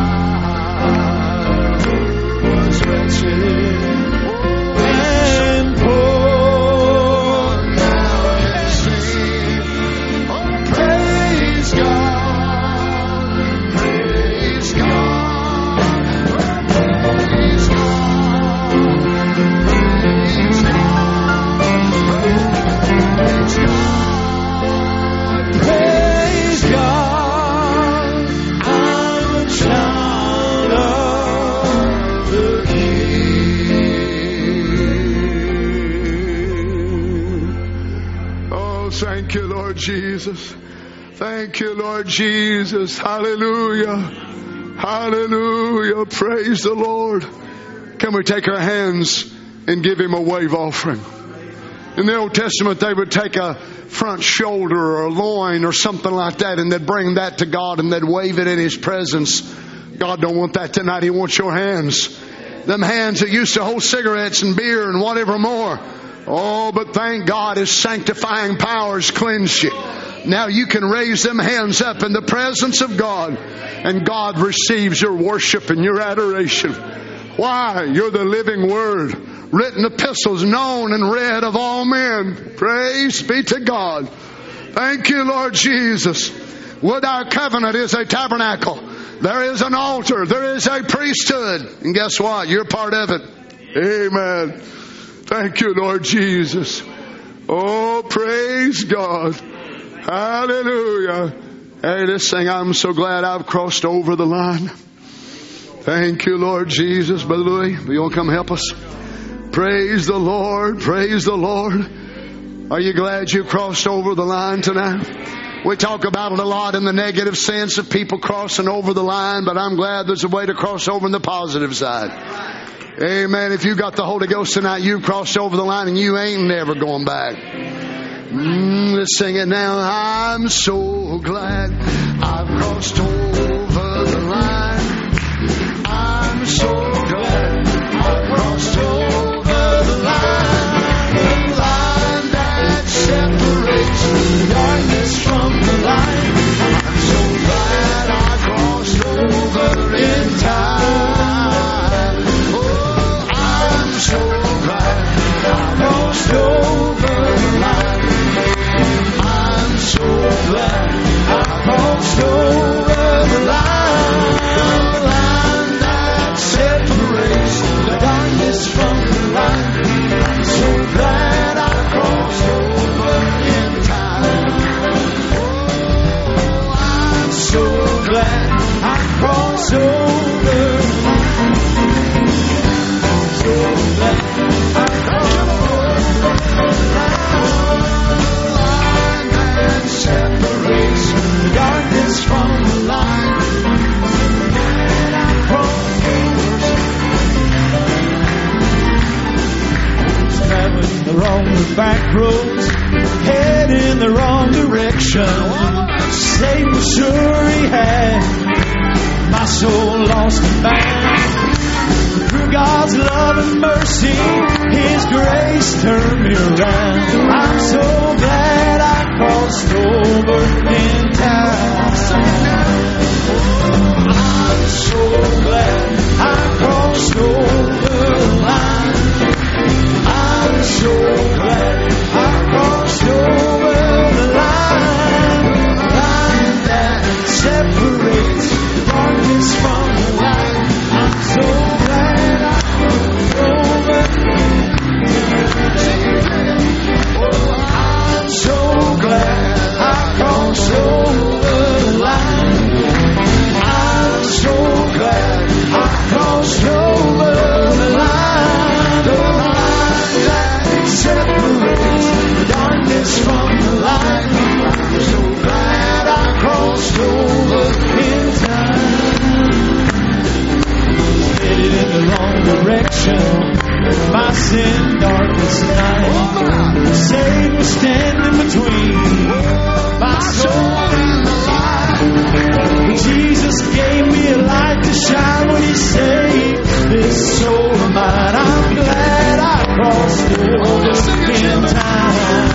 was wretched. And poor. Now I can sing. Oh, praise God. Praise God. Praise God. Praise God. Praise God, I'm a child of the King. Oh, thank you, Lord Jesus. Thank you, Lord Jesus. Hallelujah. Hallelujah. Praise the Lord. Can we take our hands and give Him a wave offering? In the Old Testament, they would take a front shoulder or a loin or something like that, and they'd bring that to God and they'd wave it in His presence. God don't want that tonight. He wants your hands. Them hands that used to hold cigarettes and beer and whatever more. Oh, but thank God His sanctifying powers cleanse you. Now you can raise them hands up in the presence of God, and God receives your worship and your adoration. Why? You're the living Word. Written epistles known and read of all men. Praise be to God. Thank you, Lord Jesus. With our covenant is a tabernacle. There is an altar. There is a priesthood. And guess what? You're part of it. Amen. Thank you, Lord Jesus. Oh, praise God. Hallelujah. Hey, this thing, I'm so glad I've crossed over the line. Thank you, Lord Jesus. Brother Louis, will you come help us? Praise the Lord. Praise the Lord. Are you glad you crossed over the line tonight? We talk about it a lot in the negative sense of people crossing over the line, but I'm glad there's a way to cross over in the positive side. Amen. If you got the Holy Ghost tonight, you crossed over the line and you ain't never going back. Mm, let's sing it now. I'm so glad I've crossed over the line. I'm so glad I've crossed over the line. The line that separates the darkness from the light. I'm so glad I crossed over in time. Oh, I'm so glad I crossed over the line. I'm so glad I crossed over the line. The line that separates the darkness from the light. I'm so glad I crossed over in time. Oh, I'm so glad I crossed over the line. So glad I crossed over the line. Separates the darkness from the light. And I crossed Traveling the wrong back roads, head in the wrong direction. Satan was sure he had my soul lost and bound. Through God's love and mercy, His grace turned me around. I'm so glad I crossed over in time. I'm so glad I crossed over the line. I'm so glad I crossed over the line. The line that separates the darkness from the light. I'm so glad I crossed over. Oh, I'm so glad I crossed over the line. I'm so glad my sin darkest night. Satan was standing between my soul and the light. Jesus gave me a light to shine when He saved this soul of mine. I'm glad I crossed over in time.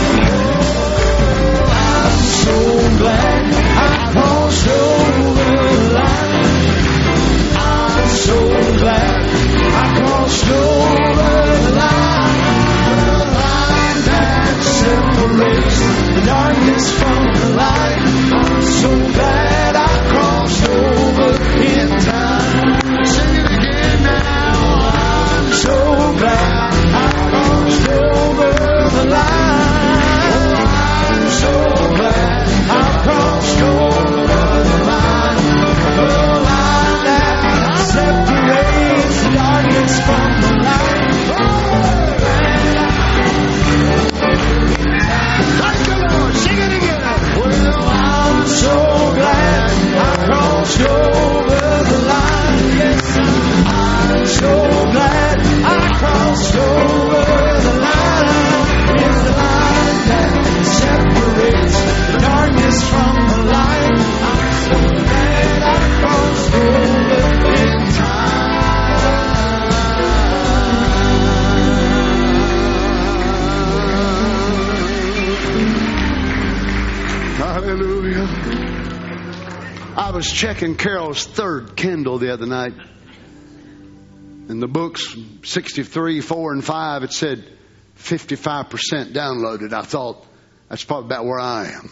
I'm so glad I crossed over the line. I'm so glad I crossed over the line. The line that separates the darkness from the light. I'm so glad I crossed over in time. Sing it again now. I'm so glad I crossed over the line. I'm so glad I crossed over the line. The line that separates the darkness from the light. Thank you, Lord. Sing it again. Well, I'm so glad I crossed over the line. Yes, I'm so glad I crossed over the line. It's the line that separates the darkness from the light. I'm so glad I crossed over in time. Hallelujah. I was checking Carol's third Kindle the other night. In the books sixty-three, four, and five, it said fifty-five percent downloaded. I thought, that's probably about where I am.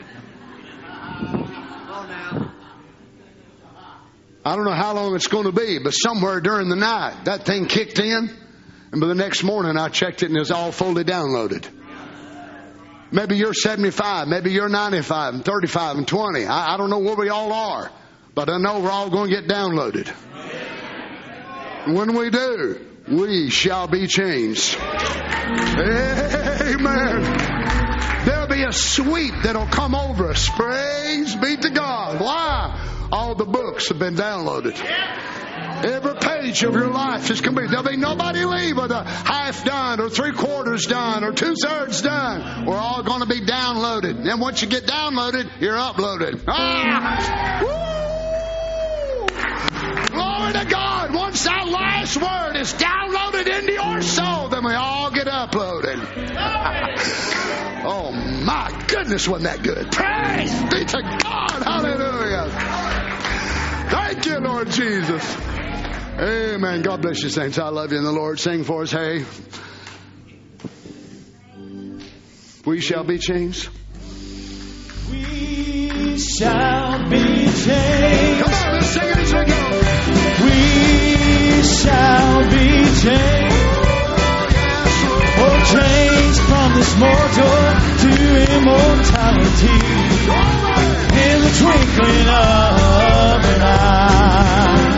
I don't know how long it's going to be, but somewhere during the night, that thing kicked in. And by the next morning, I checked it and it was all fully downloaded. Maybe you're seventy-five, maybe you're ninety-five, and thirty-five, and twenty. I, I don't know where we all are, but I know we're all going to get downloaded. And when we do, we shall be changed. Amen. There'll be a sweet that'll come over us. Praise be to God. Why? All the books have been downloaded. Every page of your life is complete. There'll be nobody leave with a half done or three quarters done or two thirds done. We're all going to be downloaded. And then once you get downloaded, you're uploaded. Ah! Woo! Glory to God. Once that last word is downloaded into your soul, then we all get uploaded. Oh my goodness, wasn't that good? Praise be to God. Hallelujah. Thank you, Lord Jesus. Amen. God bless you, saints. I love you in the Lord. Sing for us. Hey, we shall be changed. We shall be changed. Come on, let's sing it as we go. We shall be changed. Oh, changed from this mortal to immortality. In the twinkling of an eye.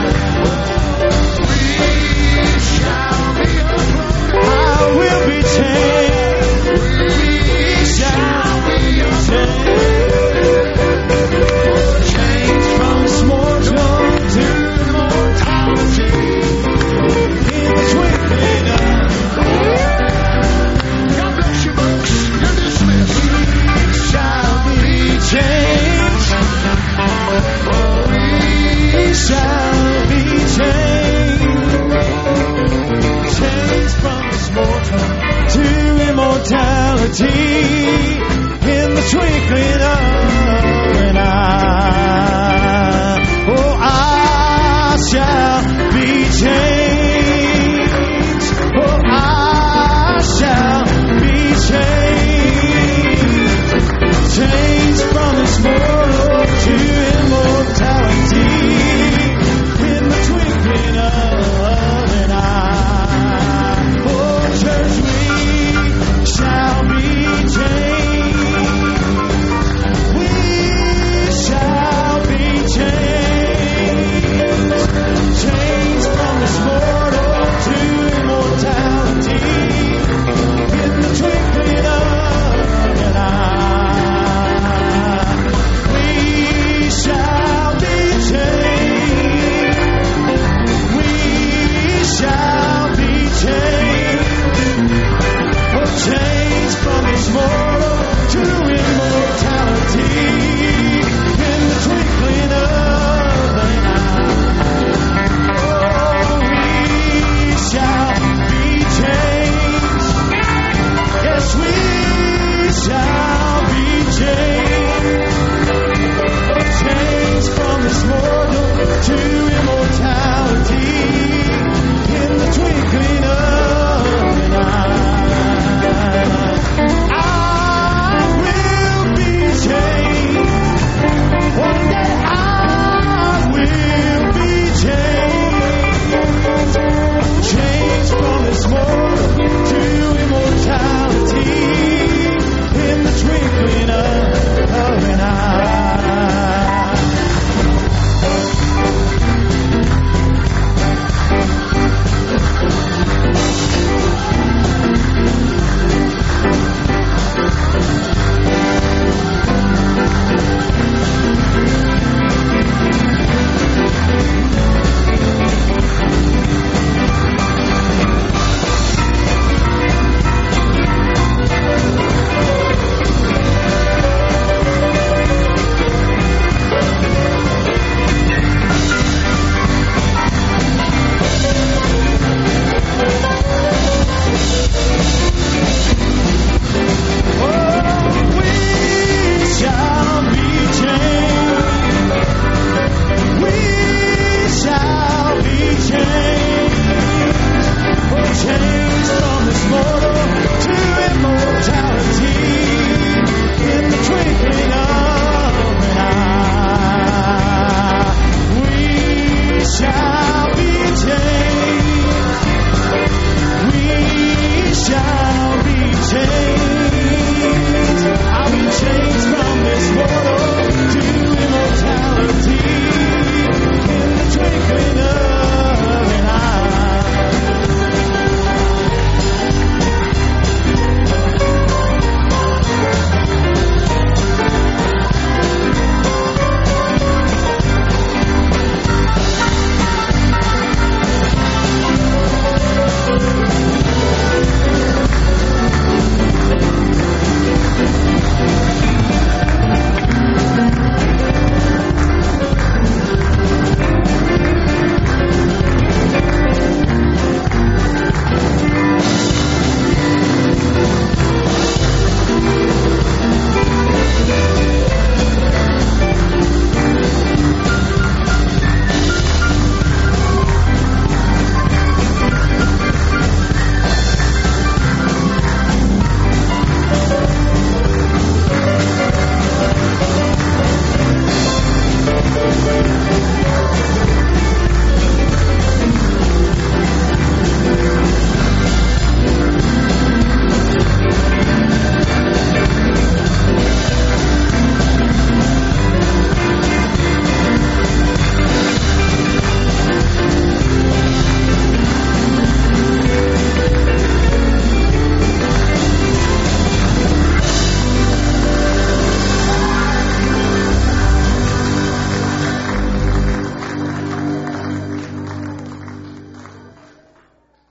We shall be uploaded. I will be changed. We shall be changed. Changed from this mortal to immortality. In the twinkling of an eye. God bless you, folks. You're dismissed. We shall be changed. We shall be changed. Changed from this mortal to immortality in the twinkling of